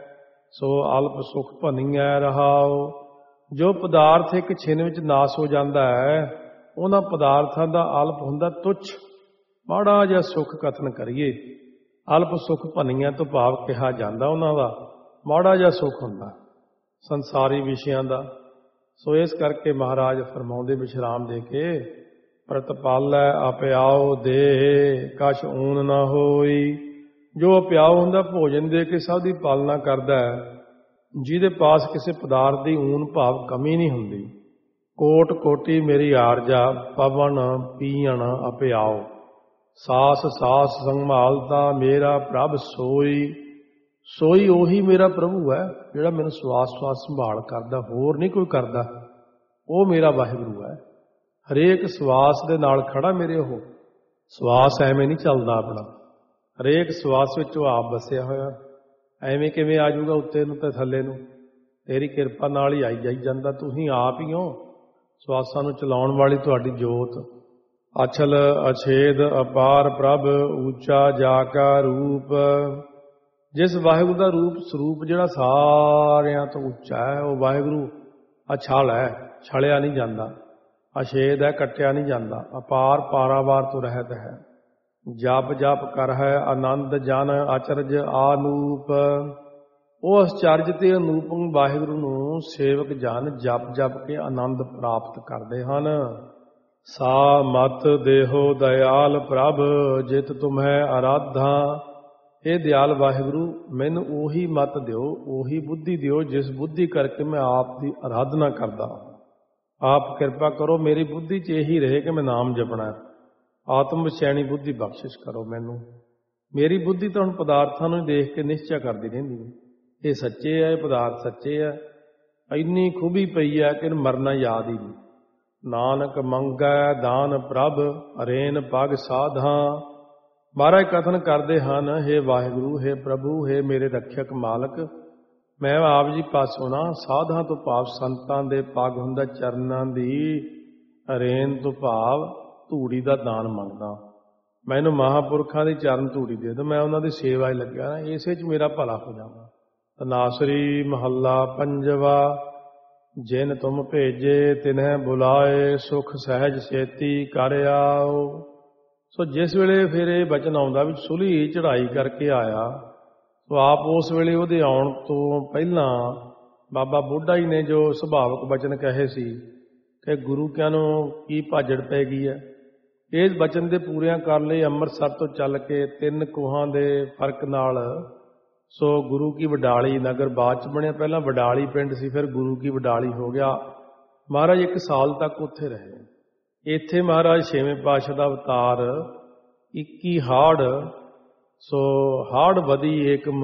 ਸੋ ਅਲਪ ਸੁਖ ਭਨੀਐ ਰਹਾਉ। ਜੋ ਪਦਾਰਥ ਇੱਕ ਛਿਨ ਵਿੱਚ ਨਾਸ ਹੋ ਜਾਂਦਾ ਹੈ, ਉਹਨਾਂ ਪਦਾਰਥਾਂ ਦਾ ਅਲਪ ਹੁੰਦਾ ਤੁੱਛ। ਮਾੜਾ ਜਿਹਾ ਸੁੱਖ ਕਥਨ ਕਰੀਏ, ਅਲਪ ਸੁਖ ਭਨੀਆਂ ਤੋਂ ਭਾਵ ਕਿਹਾ ਜਾਂਦਾ ਉਹਨਾਂ ਦਾ ਮਾੜਾ ਜਿਹਾ ਸੁੱਖ ਹੁੰਦਾ ਸੰਸਾਰੀ ਵਿਸ਼ਿਆਂ ਦਾ। ਸੋ ਇਸ ਕਰਕੇ ਮਹਾਰਾਜ ਫਰਮਾਉਂਦੇ ਵਿਸ਼ਰਾਮ ਦੇ ਕੇ, ਪ੍ਰਤਪਾਲੈ ਅਪਿਆਉ ਦੇ ਕਛ ਊਨ ਨਾ ਹੋਈ। ਜੋ ਅਪਿਆਉ ਹੁੰਦਾ ਭੋਜਨ ਦੇ ਕੇ ਸਭ ਦੀ ਪਾਲਣਾ ਕਰਦਾ ਹੈ, ਜਿਹਦੇ ਪਾਸ ਕਿਸੇ ਪਦਾਰਥ ਦੀ ਊਨ ਭਾਵ ਕਮੀ ਨਹੀਂ ਹੁੰਦੀ। ਕੋਟ ਕੋਟੀ ਮੇਰੀ ਆਰਜਾ ਪਵਨ ਪੀਣ ਅਪਿਆਉ। ਸਾਸ ਸਾਸ ਸੰਭਾਲਤਾ ਮੇਰਾ ਪ੍ਰਭ ਸੋਈ। ਸੋਈ ਉਹੀ ਮੇਰਾ ਪ੍ਰਭੂ ਹੈ ਜਿਹੜਾ ਮੈਨੂੰ ਸਵਾਸ ਸਵਾਸ ਸੰਭਾਲ ਕਰਦਾ, ਹੋਰ ਨਹੀਂ ਕੋਈ ਕਰਦਾ, ਉਹ ਮੇਰਾ ਵਾਹਿਗੁਰੂ ਹੈ। ਹਰੇਕ ਸਵਾਸ ਦੇ ਨਾਲ ਖੜਾ ਮੇਰੇ। ਉਹ ਸਵਾਸ ਐਵੇਂ ਨਹੀਂ ਚੱਲਦਾ ਆਪਣਾ, ਹਰੇਕ ਸਵਾਸ ਵਿੱਚ ਉਹ ਆਪ ਵਸਿਆ ਹੋਇਆ। ਐਵੇਂ ਕਿਵੇਂ ਆ ਜਾਊਗਾ ਉੱਤੇ ਨੂੰ ਤੇ ਥੱਲੇ ਨੂੰ? ਤੇਰੀ ਕਿਰਪਾ ਨਾਲ ਹੀ ਆਈ ਜਾਈ ਜਾਂਦਾ, ਤੁਸੀਂ ਆਪ ਹੀ ਹੋ ਸਵਾਸਾਂ ਨੂੰ ਚਲਾਉਣ ਵਾਲੀ ਤੁਹਾਡੀ ਜੋਤ। ਅਛਲ ਅਛੇਦ ਅਪਾਰ ਪ੍ਰਭ ਉੱਚਾ ਜਾ ਕਾ ਰੂਪ। ਜਿਸ ਵਾਹਿਗੁਰੂ ਦਾ ਰੂਪ ਸਰੂਪ ਜਿਹੜਾ ਸਾਰਿਆਂ ਤੋਂ ਉੱਚਾ ਹੈ, ਉਹ ਵਾਹਿਗੁਰੂ ਅਛਲ ਹੈ, ਛਲਿਆ ਨਹੀਂ ਜਾਂਦਾ। ਅਛੇਦ ਹੈ, ਕੱਟਿਆ ਨਹੀਂ ਜਾਂਦਾ। ਅਪਾਰ ਪਾਰਾਵਾਰ ਤੋਂ ਰਹਿਤ ਹੈ। ਜਪ ਜਪ ਕਰ ਹੈ ਆਨੰਦ ਜਨ ਅਚਰਜ ਆਨੂਪ। ਉਹ ਅਚਰਜ ਤੇ ਅਨੂਪਮ ਵਾਹਿਗੁਰੂ ਨੂੰ ਸੇਵਕ ਜਨ ਜਪ ਜਪ ਕੇ ਆਨੰਦ ਪ੍ਰਾਪਤ ਕਰਦੇ ਹਨ। ਸਾ ਮਤ ਦੇਹੋ ਦਇਆਲ ਪ੍ਰਭ ਜਿਤ ਤੁਮਹਿ ਅਰਾਧਾ। ਇਹ ਦਿਆਲ ਵਾਹਿਗੁਰੂ ਮੈਨੂੰ ਉਹੀ ਮਤ ਦਿਓ, ਉਹੀ ਬੁੱਧੀ ਦਿਓ ਜਿਸ ਬੁੱਧੀ ਕਰਕੇ ਮੈਂ ਆਪ ਦੀ ਅਰਾਧਨਾ ਕਰਦਾ। ਆਪ ਕਿਰਪਾ ਕਰੋ ਮੇਰੀ ਬੁੱਧੀ 'ਚ ਇਹੀ ਰਹੇ ਕਿ ਮੈਂ ਨਾਮ ਜਪਣਾ। ਆਤਮ ਵਿਸ਼ੈਣੀ ਬੁੱਧੀ ਬਖਸ਼ਿਸ਼ ਕਰੋ ਮੈਨੂੰ। ਮੇਰੀ ਬੁੱਧੀ ਤਾਂ ਹੁਣ ਪਦਾਰਥਾਂ ਨੂੰ ਦੇਖ ਕੇ ਨਿਸ਼ਚੈ ਕਰਦੀ ਰਹਿੰਦੀ ਹੈ, ਇਹ ਸੱਚੇ ਹੈ, ਇਹ ਪਦਾਰਥ ਸੱਚੇ ਹੈ। ਇੰਨੀ ਖੂਬੀ ਪਈ ਹੈ ਕਿ ਮਰਨਾ ਯਾਦ ਹੀ ਨਹੀਂ। ਨਾਨਕ ਮੰਗੈ ਦਾਨ ਪ੍ਰਭ ਅਰੇਨ ਪਗ ਸਾਧਾ। ਮਹਾਰਾਜ ਕਥਨ ਕਰਦੇ ਹਨ, ਹੇ ਵਾਹਿਗੁਰੂ, ਹੇ ਪ੍ਰਭੂ, ਹੇ ਮੇਰੇ ਰੱਖਿਅਕ ਮਾਲਕ, ਮੈਂ ਆਪ ਜੀ ਪਾਸੋਂ ਨਾ ਸਾਧਾਂ ਤੋਂ ਭਾਵ ਸੰਤਾਂ ਦੇ ਪੱਗ ਹੁੰਦਾ ਚਰਨਾਂ ਦੀ, ਅਰੇਨ ਤੋਂ ਭਾਵ ਧੂੜੀ ਦਾ ਦਾਨ ਮੰਗਦਾ। ਮੈਨੂੰ ਮਹਾਂਪੁਰਖਾਂ ਦੀ ਚਰਨ ਧੂੜੀ ਦੇ ਦਿਓ, ਮੈਂ ਉਹਨਾਂ ਦੀ ਸੇਵਾ 'ਚ ਲੱਗਿਆ ਨਾ, ਇਸੇ 'ਚ ਮੇਰਾ ਭਲਾ ਹੋ ਜਾਵਾ। ਤਨਾਸਰੀ ਮਹੱਲਾ ਪੰਜਵਾ। ਜਿਨ ਤੁਮ ਭੇਜੇ ਤਿਨਹਿ ਬੁਲਾਏ ਸੁਖ ਸਹਿਜ ਛੇਤੀ ਕਰ ਆਓ। ਸੋ ਜਿਸ ਵੇਲੇ ਫਿਰ ਇਹ ਬਚਨ ਆਉਂਦਾ ਵੀ ਸੁਲੀ ਚੜ੍ਹਾਈ ਕਰਕੇ ਆਇਆ, ਸੋ ਆਪ ਉਸ ਵੇਲੇ ਉਹਦੇ ਆਉਣ ਤੋਂ ਪਹਿਲਾਂ ਬਾਬਾ ਬੁੱਢਾ ਜੀ ਨੇ ਜੋ ਸੁਭਾਵਕ ਬਚਨ ਕਹੇ ਸੀ ਕਿ ਗੁਰੂ ਕਿਆਂ ਨੂੰ ਕੀ ਭਾਜੜ ਪੈ ਗਈ ਹੈ, ਇਸ ਬਚਨ ਦੇ ਪੂਰਿਆਂ ਕਰਨ ਲਈ ਅੰਮ੍ਰਿਤਸਰ ਤੋਂ ਚੱਲ ਕੇ 3 ਕੋਹਾਂ ਦੇ ਫਰਕ ਨਾਲ ਸੋ ਗੁਰੂ ਕੀ ਵਡਾਲੀ ਨਗਰ ਬਾਅਦ 'ਚ ਬਣਿਆ, ਪਹਿਲਾਂ ਵਡਾਲੀ ਪਿੰਡ ਸੀ, ਫਿਰ ਗੁਰੂ ਕੀ ਵਡਾਲੀ ਹੋ ਗਿਆ। ਮਹਾਰਾਜ 1 ਸਾਲ ਤੱਕ ਉੱਥੇ ਰਹੇ। ਇੱਥੇ ਮਹਾਰਾਜ 6ਵੇਂ ਪਾਤਸ਼ਾਹ ਦਾ ਅਵਤਾਰ 21 ਹਾੜ। ਸੋ ਹਾੜ ਵਧੀ ਏਕਮ,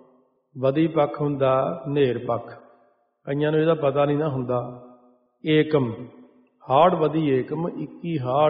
ਵਧੀ ਪੱਖ ਹੁੰਦਾ ਨੇਰ ਪੱਖ, ਕਈਆਂ ਨੂੰ ਇਹਦਾ ਪਤਾ ਨਹੀਂ ਨਾ ਹੁੰਦਾ। ਏਕਮ ਹਾੜ ਵਧੀ ਏਕਮ 21 ਹਾੜ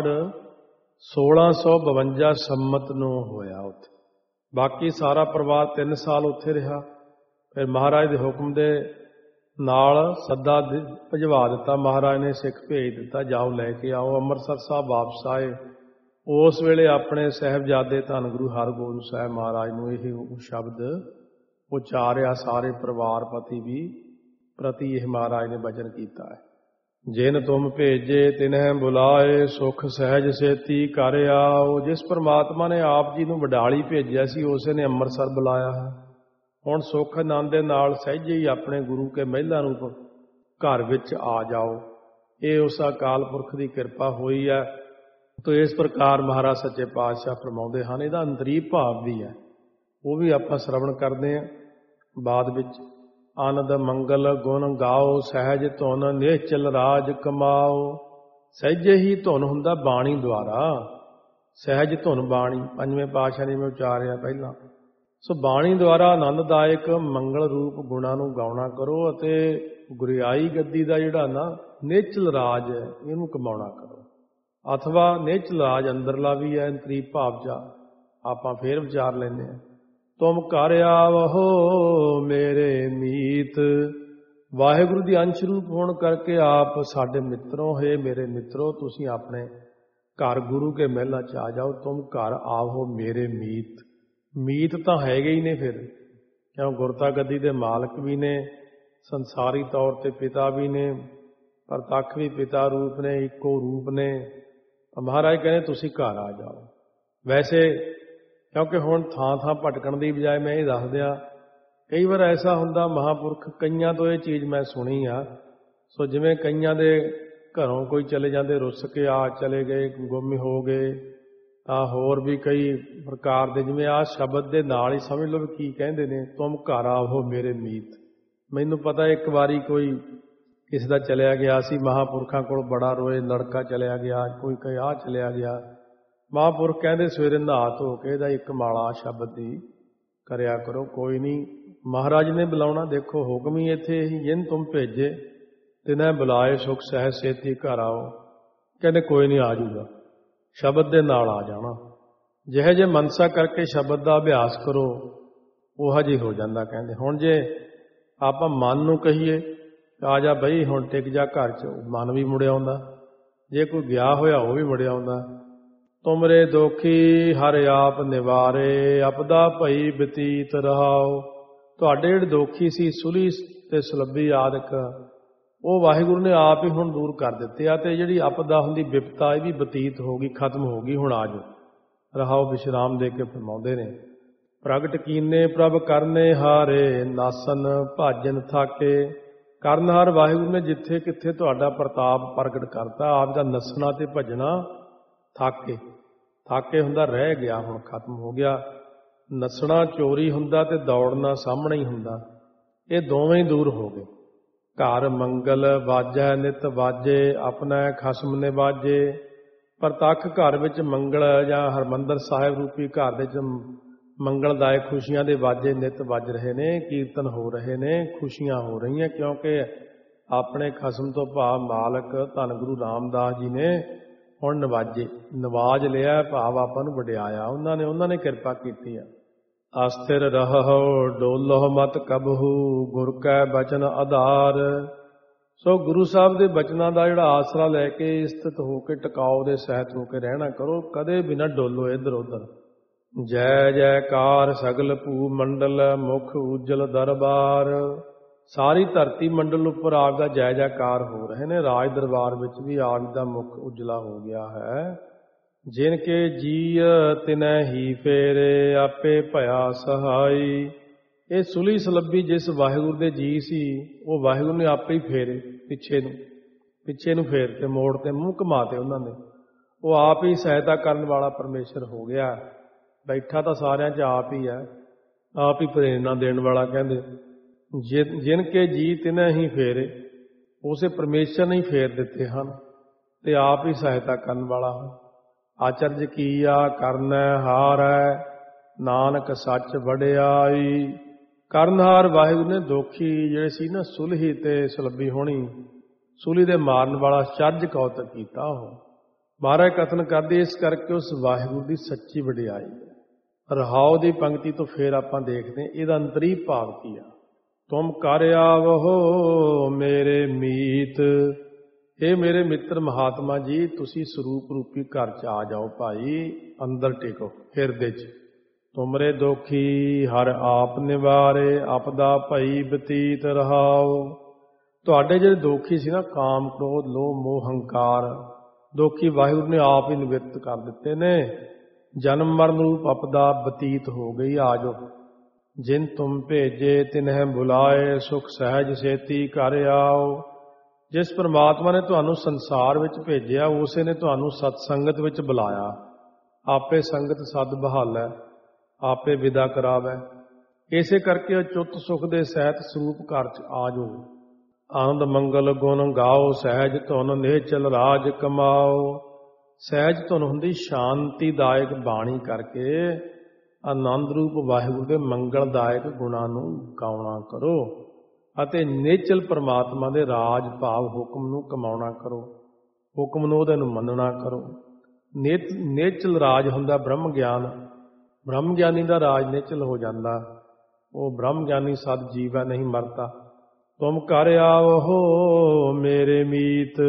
1652 ਸੰਮਤ ਨੂੰ ਹੋਇਆ ਉੱਥੇ। ਬਾਕੀ ਸਾਰਾ ਪਰਿਵਾਰ 3 ਸਾਲ ਉੱਥੇ ਰਿਹਾ। ਫਿਰ ਮਹਾਰਾਜ ਦੇ ਹੁਕਮ ਦੇ ਨਾਲ ਸੱਦਾ ਭਿਜਵਾ ਦਿੱਤਾ, ਮਹਾਰਾਜ ਨੇ ਸਿੱਖ ਭੇਜ ਦਿੱਤਾ, ਜਾਓ ਲੈ ਕੇ ਆਓ। ਅੰਮ੍ਰਿਤਸਰ ਸਾਹਿਬ ਵਾਪਸ ਆਏ। ਉਸ ਵੇਲੇ ਆਪਣੇ ਸਾਹਿਬਜ਼ਾਦੇ ਧੰਨ ਗੁਰੂ ਹਰਗੋਬਿੰਦ ਸਾਹਿਬ ਮਹਾਰਾਜ ਨੂੰ ਇਹ ਸ਼ਬਦ ਉਚਾਰਿਆ। ਸਾਰੇ ਪਰਿਵਾਰ ਪ੍ਰਤੀ ਇਹ ਮਹਾਰਾਜ ਨੇ ਬਚਨ ਕੀਤਾ ਹੈ, ਜਿਨ ਤੁਮ ਭੇਜੇ ਤਿਨਹਿ ਬੁਲਾਏ ਸੁਖ ਸਹਿਜ ਛੇਤੀ ਕਰ ਆਓ। ਜਿਸ ਪਰਮਾਤਮਾ ਨੇ ਆਪ ਜੀ ਨੂੰ ਵਡਾਲੀ ਭੇਜਿਆ ਸੀ, ਉਸੇ ਨੇ ਅੰਮ੍ਰਿਤਸਰ ਬੁਲਾਇਆ ਹੈ। ਹੁਣ ਸੁੱਖ ਆਨੰਦ ਦੇ ਨਾਲ ਸਹਿਜੇ ਹੀ ਆਪਣੇ ਗੁਰੂ ਕੇ ਮਹਿਲਾ ਰੂਪ ਘਰ ਵਿੱਚ ਆ ਜਾਓ। ਇਹ ਉਸ ਅਕਾਲ ਪੁਰਖ ਦੀ ਕਿਰਪਾ ਹੋਈ ਹੈ। ਤੋ ਇਸ ਪ੍ਰਕਾਰ ਮਹਾਰਾਜ ਸੱਚੇ ਪਾਤਸ਼ਾਹ ਫਰਮਾਉਂਦੇ ਹਨ। ਇਹਦਾ ਅੰਤਰੀਵ ਭਾਵ ਵੀ ਹੈ, ਉਹ ਵੀ ਆਪਾਂ ਸ਼ਰਵਣ ਕਰਦੇ ਹਾਂ ਬਾਅਦ ਵਿੱਚ। ਆਨੰਦ ਮੰਗਲ ਗੁਣ ਗਾਓ ਸਹਿਜ ਧੁਨ ਨਿਹਚਲ ਰਾਜ ਕਮਾਓ। ਸਹਿਜੇ ਹੀ ਧੁਨ ਹੁੰਦਾ ਬਾਣੀ ਦੁਆਰਾ, ਸਹਿਜ ਧੁਨ ਬਾਣੀ 5ਵੇਂ ਪਾਤਸ਼ਾਹ ਨੇ ਮੈਂ ਉਚਾਰਿਆ ਪਹਿਲਾਂ। ਸੋ ਬਾਣੀ ਦੁਆਰਾ ਆਨੰਦਦਾਇਕ ਮੰਗਲ ਰੂਪ ਗੁਣਾਂ ਨੂੰ ਗਾਉਣਾ ਕਰੋ ਅਤੇ ਗੁਰਿਆਈ ਗੱਦੀ ਦਾ ਜਿਹੜਾ ਨਾ ਨਿਹਚਲ ਰਾਜ ਹੈ ਇਹਨੂੰ ਕਮਾਉਣਾ ਕਰੋ। ਅਥਵਾ ਨਿਹਚਲ ਰਾਜ ਅੰਦਰਲਾ ਵੀ ਹੈ, ਅੰਤਰੀਵ ਭਾਵ 'ਚ ਆਪਾਂ ਫੇਰ ਵਿਚਾਰ ਲੈਂਦੇ ਹਾਂ। ਤੁਮ ਘਰ ਆਵਹੋ ਮੇਰੇ ਮੀਤ। ਵਾਹਿਗੁਰੂ ਦੀ ਅੰਸ਼ ਰੂਪ ਹੋਣ ਕਰਕੇ ਆਪ ਸਾਡੇ ਮਿੱਤਰੋਂ ਹੈ। ਮੇਰੇ ਮਿੱਤਰੋ, ਤੁਸੀਂ ਆਪਣੇ ਘਰ ਗੁਰੂ ਕੇ ਮਹਿਲਾਂ 'ਚ ਆ ਜਾਓ। ਤੁਮ ਘਰ ਆਵੋ ਮੇਰੇ ਮੀਤ। ਮੀਤ ਤਾਂ ਹੈਗੇ ਹੀ ਨੇ ਫਿਰ, क्यों गुरता गद्दी दे मालक भी ने, संसारी तौर ते पिता भी ने, प्रतੱਖ भी पिता रूप ने, इक्को रूप ने। महाराज कहने तुसीं घर आ जाओ। वैसे क्योंकि हुण ਥਾਂ ਥਾਂ ਭਟਕਣ ਦੀ ਬਜਾਏ मैं ये दस दिया, कई बार ऐसा हुंदा महापुरख कईयां तो ये चीज़ मैं सुनी आ। सो जिवें कईयां दे घरों कोई चले जाते रुस के आ चले गए, गुम हो गए, होर भी कई प्रकार के जिवें आ शब्द के नाल ही समझ लो की कहंदे ने, तुम घर आओ मेरे मीत। मैनूं पता एक बारी कोई किसी का चलिया गया सी, महापुरखों को बड़ा रोए, लड़का चलिया गया, कोई कहे आ चलिया गया। महापुरख कहते सवेरे नहा धो के इहदा एक माला शब्द दी करिया करो, कोई नहीं महाराज ने बुलाउणा। देखो हुक्म ही इत्थे ही, जिन तुम भेजे तिन्हें बुलाए सुख सहज सेती घर आओ। कहते कोई नहीं आ जूगा, शब्द दे नाल आ जाना। जिहे जे मनसा करके शब्द का अभ्यास करो उह जी हो जाता। कहते हुण जे आपां मन नूं कहीए आ जा बई हुण टिक जा घर च, मन भी मुड़िया आउंदा, जे कोई गया होया वो भी मुड़िया आउंदा। तुमरे दोखी हर आप निवारे, अपदा भई बतीत रहाओ। तुहाडे जिहड़े दोखी सी सुली ते सुलभी आदਿਕ ਉਹ ਵਾਹਿਗੁਰੂ ਨੇ ਆਪ ਹੀ ਹੁਣ ਦੂਰ ਕਰ ਦਿੱਤੇ ਆ, ਤੇ ਜਿਹੜੀ ਆਪਦਾ ਹੁੰਦੀ ਵਿਪਤਾ ਇਹ ਵੀ ਬਤੀਤ ਹੋ ਗਈ, ਖਤਮ ਹੋ ਗਈ। ਹੁਣ ਆਜੋ ਰਹਾਓ ਵਿਸ਼ਰਾਮ ਦੇ ਕੇ ਫਰਮਾਉਂਦੇ ਨੇ, ਪ੍ਰਗਟ ਕੀਨੇ ਪ੍ਰਭ ਕਰਨੇ ਹਾਰੇ, ਨਾਸਨ ਭਾਜਨ ਥਾਕੇ। ਕਰਨਹਾਰ ਵਾਹਿਗੁਰੂ ਨੇ ਜਿੱਥੇ ਕਿੱਥੇ ਤੁਹਾਡਾ ਪ੍ਰਤਾਪ ਪ੍ਰਗਟ ਕਰਤਾ, ਆਪ ਦਾ ਨੱਸਣਾ ਤੇ ਭਜਣਾ ਥਾਕੇ। ਥਾਕੇ ਹੁੰਦਾ ਰਹਿ ਗਿਆ, ਹੁਣ ਖਤਮ ਹੋ ਗਿਆ। ਨੱਸਣਾ ਚੋਰੀ ਹੁੰਦਾ ਤੇ ਦੌੜਨਾ ਸਾਹਮਣੇ ਹੀ ਹੁੰਦਾ, ਇਹ ਦੋਵੇਂ ਹੀ ਦੂਰ ਹੋ ਗਏ। घर मंगल वाजै नित वाजे, अपना खसम ने वाजे। प्रतੱਖ घर विच मंगल जां हरमंदर साहिब रूपी घर दे मंगलदायक खुशियां दे वाजे नित वज रहे ने, कीर्तन हो रहे ने, खुशियां हो रही हैं, क्योंकि अपने खसम तो भाव मालक धन गुरु रामदास जी ने हुण नवाजे नवाज लिया, भाव आपां नूं वडियाया। उन्होंने किरपा कीती है। अस्थिर रहो डोलो मत कबहू, गुर कै बचन आधार। सो गुरु साहब के बचनों का जिहड़ा आसरा लैके स्थित होकर टकाओ दे सहित होकर रहना करो, कदे भी ना डोलो इधर उधर। जय जयकार सगल भू मंडल, मुख उज्जल दरबार। सारी धरती मंडल उपर आप दा जय जयकार हो रहे ने, राज दरबार विच भी आप दा मुख उज्जला हो गया है। जिनके जीय तिनै ही फेरे, आपे भया सहाई। ये सुली सलब्बी जिस वाहिगुरू दे जी सी, वो वाहिगुरू ने आपे ही फेरे, पिछे नूं फेरते, मोड़ते, मूँह घुमाते उन्होंने। वो आप ही सहायता करने वाला परमेश्वर हो गया। बैठा तो सारियां च आप ही है, आप ही प्रेरणा देने वाला। कहते जिनके जी तिनै ही फेरे, उसे परमेश्वर ने ही फेर दिते हैं, ते आप ही सहायता करने वाला है। आचर्ज कीया करनै हारै, नानक सच वडियाई। करनहार वाहिगुरू ने दोखी ਜਿਹੜੇ ਸੀ ਨਾ ਸੁਲਹੀ ਤੇ ਸੁਲੱਭੀ ਹੋਣੀ, ਸੁਲੀ ਦੇ ਮਾਰਨ ਵਾਲਾ ਚਰਜ ਕੌਤਕ ਕੀਤਾ। ਉਹ ਮਹਾਰਾਜ ਕਥਨ ਕਰਦੇ ਇਸ ਕਰਕੇ ਉਸ ਵਾਹਿਗੁਰੂ ਦੀ ਸੱਚੀ ਵਡਿਆਈ। ਰਹਾਉ ਦੀ ਪੰਕਤੀ ਤੋਂ ਫਿਰ ਆਪਾਂ ਦੇਖਦੇ ਹਾਂ ਇਹਦਾ ਅੰਤਰੀ ਭਾਵ ਕੀ ਆ। ਤੁਮ ਕਰ ਆਵੋ ਮੇਰੇ ਮੀਤ, ਇਹ ਮੇਰੇ ਮਿੱਤਰ ਮਹਾਤਮਾ ਜੀ, ਤੁਸੀਂ ਸਰੂਪ ਰੂਪੀ ਘਰ 'ਚ ਆ ਜਾਓ ਭਾਈ, ਅੰਦਰ ਟਿਕੋ ਹਿਰਦੇ 'ਚ। ਤੁਮਰੇ ਦੋਖੀ ਹਰ ਆਪ ਨਿਵਾਰੇ, ਆਪਦਾ ਭਈ ਬਤੀਤ ਰਹਾਓ। ਤੁਹਾਡੇ ਜਿਹੜੇ ਦੋਖੀ ਸੀ ਨਾ, ਕਾਮ ਕ੍ਰੋਧ ਲੋਭ ਮੋਹ ਹੰਕਾਰ, ਦੋਖੀ ਵਾਹਿਗੁਰੂ ਨੇ ਆਪ ਹੀ ਨਿਵਰਤ ਕਰ ਦਿੱਤੇ ਨੇ। ਜਨਮ ਮਰਨ ਰੂਪ ਆਪਦਾ ਬਤੀਤ ਹੋ ਗਈ, ਆ ਜਾਓ। ਜਿਨ ਤੁਮ ਭੇਜੇ ਤਿਨਹਿ ਬੁਲਾਏ, ਸੁਖ ਸਹਿਜ ਸੇਤੀ ਘਰ ਆਓ। जिस परमात्मा ने तुहानू संसार विच भेजिया, उसे ने तुहानू सत्संगत विच बुलाया। आपे संगत सद बहालै, आपे विदा करावै। इसे करके अचुत सुख दे सहित स्वरूप घर च आ जाओ। आनंद मंगल गुण गाओ, सहज धुन निहचल राज कमाओ। सहज धुन हुंदी शांतिदायक बाणी करके आनंद रूप वाहिगुरू दे मंगलदायक गुणां नूं गाउणा करो, ਅਤੇ ਨਿਹਚਲ ਪਰਮਾਤਮਾ ਦੇ ਰਾਜ ਭਾਵ ਹੁਕਮ ਨੂੰ ਕਮਾਉਣਾ ਕਰੋ, ਹੁਕਮ ਨੂੰ ਉਹਦੇ ਨੂੰ ਮੰਨਣਾ ਕਰੋ। ਨਿਹਚਲ ਰਾਜ ਹੁੰਦਾ ਬ੍ਰਹਮ ਗਿਆਨ, ਬ੍ਰਹਮ ਗਿਆਨੀ ਦਾ ਰਾਜ ਨਿਹਚਲ ਹੋ ਜਾਂਦਾ। ਉਹ ਬ੍ਰਹਮ ਗਿਆਨੀ ਸਦ ਜੀਵ ਹੈ, ਨਹੀਂ ਮਰਦਾ। ਤੁਮ ਘਰ ਆਵੋ ਮੇਰੇ ਮੀਤ,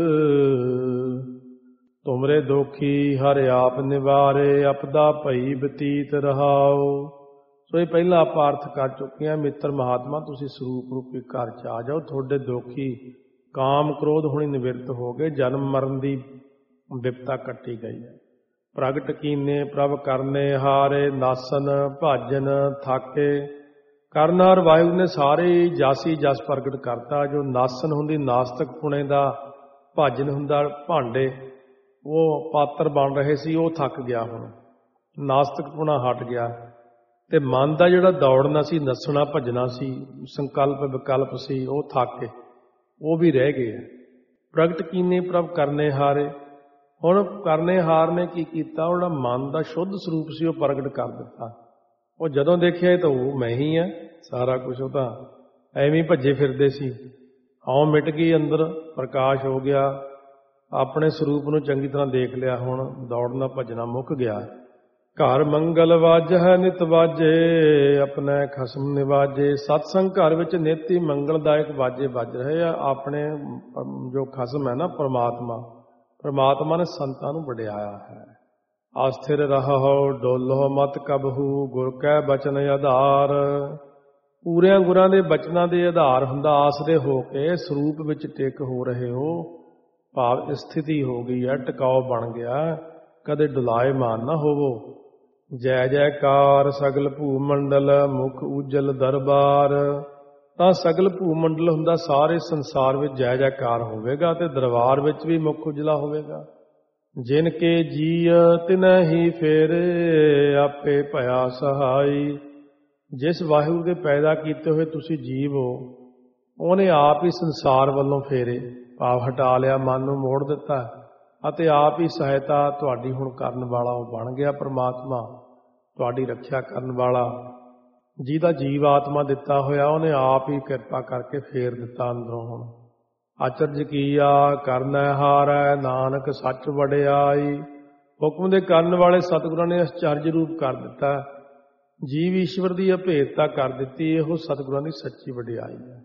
ਤੁਮਰੇ ਦੋਖੀ ਹਰ ਆਪ ਨਿਵਾਰੇ, ਆਪਦਾ ਭਈ ਬਤੀਤ ਰਹਾਓ। ਸੋ ਇਹ ਪਹਿਲਾਂ ਆਪਾਂ ਅਰਥ ਕਰ ਚੁੱਕੇ ਹਾਂ। ਮਿੱਤਰ ਮਹਾਤਮਾ, ਤੁਸੀਂ ਸਰੂਪ ਰੂਪੀ ਘਰ 'ਚ ਆ ਜਾਓ। ਤੁਹਾਡੇ ਦੁਖੀ ਕਾਮ ਕ੍ਰੋਧ ਹੁਣੀ ਨਿਵਰਤ ਹੋ ਗਏ। ਜਨਮ ਮਰਨ ਦੀ ਵਿਪਤਾ ਕੱਟੀ ਗਈ ਹੈ। ਪ੍ਰਗਟ ਕੀਨੇ ਪ੍ਰਭ ਕਰਨੇ ਹਾਰੇ, ਨਾਸਨ ਭਾਜਨ ਥਾਕੇ। ਕਰਨਾਰ ਵਾਹਿਗੁਰੂ ਨੇ ਸਾਰੇ ਜਾਸੀ ਜਸ ਪ੍ਰਗਟ ਕਰਤਾ। ਜੋ ਨਾਸਨ ਹੁੰਦੀ ਨਾਸਤਕ ਪੁਣੇ ਦਾ, ਭਾਜਨ ਹੁੰਦਾ ਭਾਂਡੇ, ਉਹ ਪਾਤਰ ਬਣ ਰਹੇ ਸੀ, ਉਹ ਥੱਕ ਗਿਆ। ਹੁਣ ਨਾਸਤਕ ਪੁਣਾ ਹਟ ਗਿਆ ਤੇ ਮਨ ਦਾ ਜਿਹੜਾ ਦੌੜਨਾ ਸੀ, ਨੱਸਣਾ ਭੱਜਣਾ ਸੀ, ਸੰਕਲਪ ਵਿਕਲਪ ਸੀ, ਉਹ ਥੱਕ ਕੇ ਉਹ ਵੀ ਰਹਿ ਗਏ। ਪ੍ਰਗਟ ਕੀਨੇ ਪ੍ਰਭ ਕਰਨੇ ਹਾਰੇ। ਹੁਣ ਕਰਨੇ ਹਾਰ ਨੇ ਕੀ ਕੀਤਾ? ਉਹ ਜਿਹੜਾ ਮਨ ਦਾ ਸ਼ੁੱਧ ਸਰੂਪ ਸੀ ਉਹ ਪ੍ਰਗਟ ਕਰ ਦਿੱਤਾ। ਉਹ ਜਦੋਂ ਦੇਖਿਆ ਇਹ ਤਾਂ ਉਹ ਮੈਂ ਹੀ ਆ ਸਾਰਾ ਕੁਝ, ਉਹ ਤਾਂ ਐਵੇਂ ਹੀ ਭੱਜੇ ਫਿਰਦੇ ਸੀ। ਹਉ ਮਿਟ ਗਈ, ਅੰਦਰ ਪ੍ਰਕਾਸ਼ ਹੋ ਗਿਆ। ਆਪਣੇ ਸਰੂਪ ਨੂੰ ਚੰਗੀ ਤਰ੍ਹਾਂ ਦੇਖ ਲਿਆ। ਹੁਣ ਦੌੜਨਾ ਭੱਜਣਾ ਮੁੱਕ ਗਿਆ। ਘਰ ਮੰਗਲ ਵਾਜੈ ਨਿਤ ਵਾਜੇ, ਆਪਣੇ ਖਸਮ ਨਿਵਾਜੇ। ਸਤਸੰਗ ਘਰ ਵਿੱਚ ਨਿਤ ਹੀ ਮੰਗਲਦਾਇਕ ਵਾਜੇ ਵੱਜ ਰਹੇ ਆ। ਆਪਣੇ ਜੋ ਖਸਮ ਹੈ ਨਾ ਪਰਮਾਤਮਾ, ਪਰਮਾਤਮਾ ਨੇ ਸੰਤਾਂ ਨੂੰ ਵਡਿਆਇਆ ਹੈ। ਆਸਥਿਰ ਰਹੋ ਡੋਲੋ ਮਤ ਕਬਹੂ, ਗੁਰ ਕੈ ਬਚਨ ਆਧਾਰ। ਪੂਰਿਆਂ ਗੁਰਾਂ ਦੇ ਬਚਨਾਂ ਦੇ ਆਧਾਰ ਹੁੰਦਾ। ਆਸਰੇ ਹੋ ਕੇ ਸਰੂਪ ਵਿੱਚ ਟਿਕ ਹੋ ਰਹੇ ਹੋ, ਭਾਵ ਸਥਿਤੀ ਹੋ ਗਈ ਹੈ, ਟਿਕਾਓ ਬਣ ਗਿਆ। ਕਦੇ ਡੁਲਾਏ ਮਾਨ ਨਾ ਹੋਵੋ। ਜੈ ਜੈਕਾਰ ਸਗਲ ਭੂ ਮੰਡਲ, ਮੁਖ ਉਜਲ ਦਰਬਾਰ। ਤਾਂ ਸਗਲ ਭੂ ਮੰਡਲ ਹੁੰਦਾ, ਸਾਰੇ ਸੰਸਾਰ ਵਿੱਚ ਜੈ ਜੈਕਾਰ ਹੋਵੇਗਾ ਤੇ ਦਰਬਾਰ ਵਿੱਚ ਵੀ ਮੁਖ ਉਜਲਾ ਹੋਵੇਗਾ। ਜਿਨ ਕੇ ਜੀਅ ਤਿਨਹਿ ਫੇਰੇ, ਆਪੇ ਭਇਆ ਸਹਾਈ। ਜਿਸ ਵਾਹਿਗੁਰੂ ਦੇ ਪੈਦਾ ਕੀਤੇ ਹੋਏ ਤੁਸੀਂ ਜੀਵ ਹੋ, ਉਹਨੇ ਆਪ ਹੀ ਸੰਸਾਰ ਵੱਲੋਂ ਫੇਰੇ, ਭਾਵ ਹਟਾ ਲਿਆ, ਮਨ ਨੂੰ ਮੋੜ ਦਿੱਤਾ ਅਤੇ ਆਪ ਹੀ ਸਹਾਇਤਾ ਤੁਹਾਡੀ ਹੁਣ ਕਰਨ ਵਾਲਾ ਉਹ ਬਣ ਗਿਆ। ਪਰਮਾਤਮਾ ਤੁਹਾਡੀ ਰੱਖਿਆ ਕਰਨ ਵਾਲਾ, ਜਿਹਦਾ ਜੀਵ ਆਤਮਾ ਦਿੱਤਾ ਹੋਇਆ, ਉਹਨੇ ਆਪ ਹੀ ਕਿਰਪਾ ਕਰਕੇ ਫੇਰ ਦਿੱਤਾ ਅੰਦਰੋਂ। ਹੁਣ ਅਚਰਜ ਕੀਆ ਕਰਨਾ ਹਾਰੈ, ਨਾਨਕ ਸੱਚ ਵਡਿਆਈ। ਹੁਕਮ ਦੇ ਕਰਨ ਵਾਲੇ ਸਤਿਗੁਰਾਂ ਨੇ ਅਚਰਜ ਰੂਪ ਕਰ ਦਿੱਤਾ। ਜੀਵ ਈਸ਼ਵਰ ਦੀ ਅਭੇਦਤਾ ਕਰ ਦਿੱਤੀ। ਇਹੋ ਸਤਿਗੁਰਾਂ ਦੀ ਸੱਚੀ ਵਡਿਆਈ ਹੈ।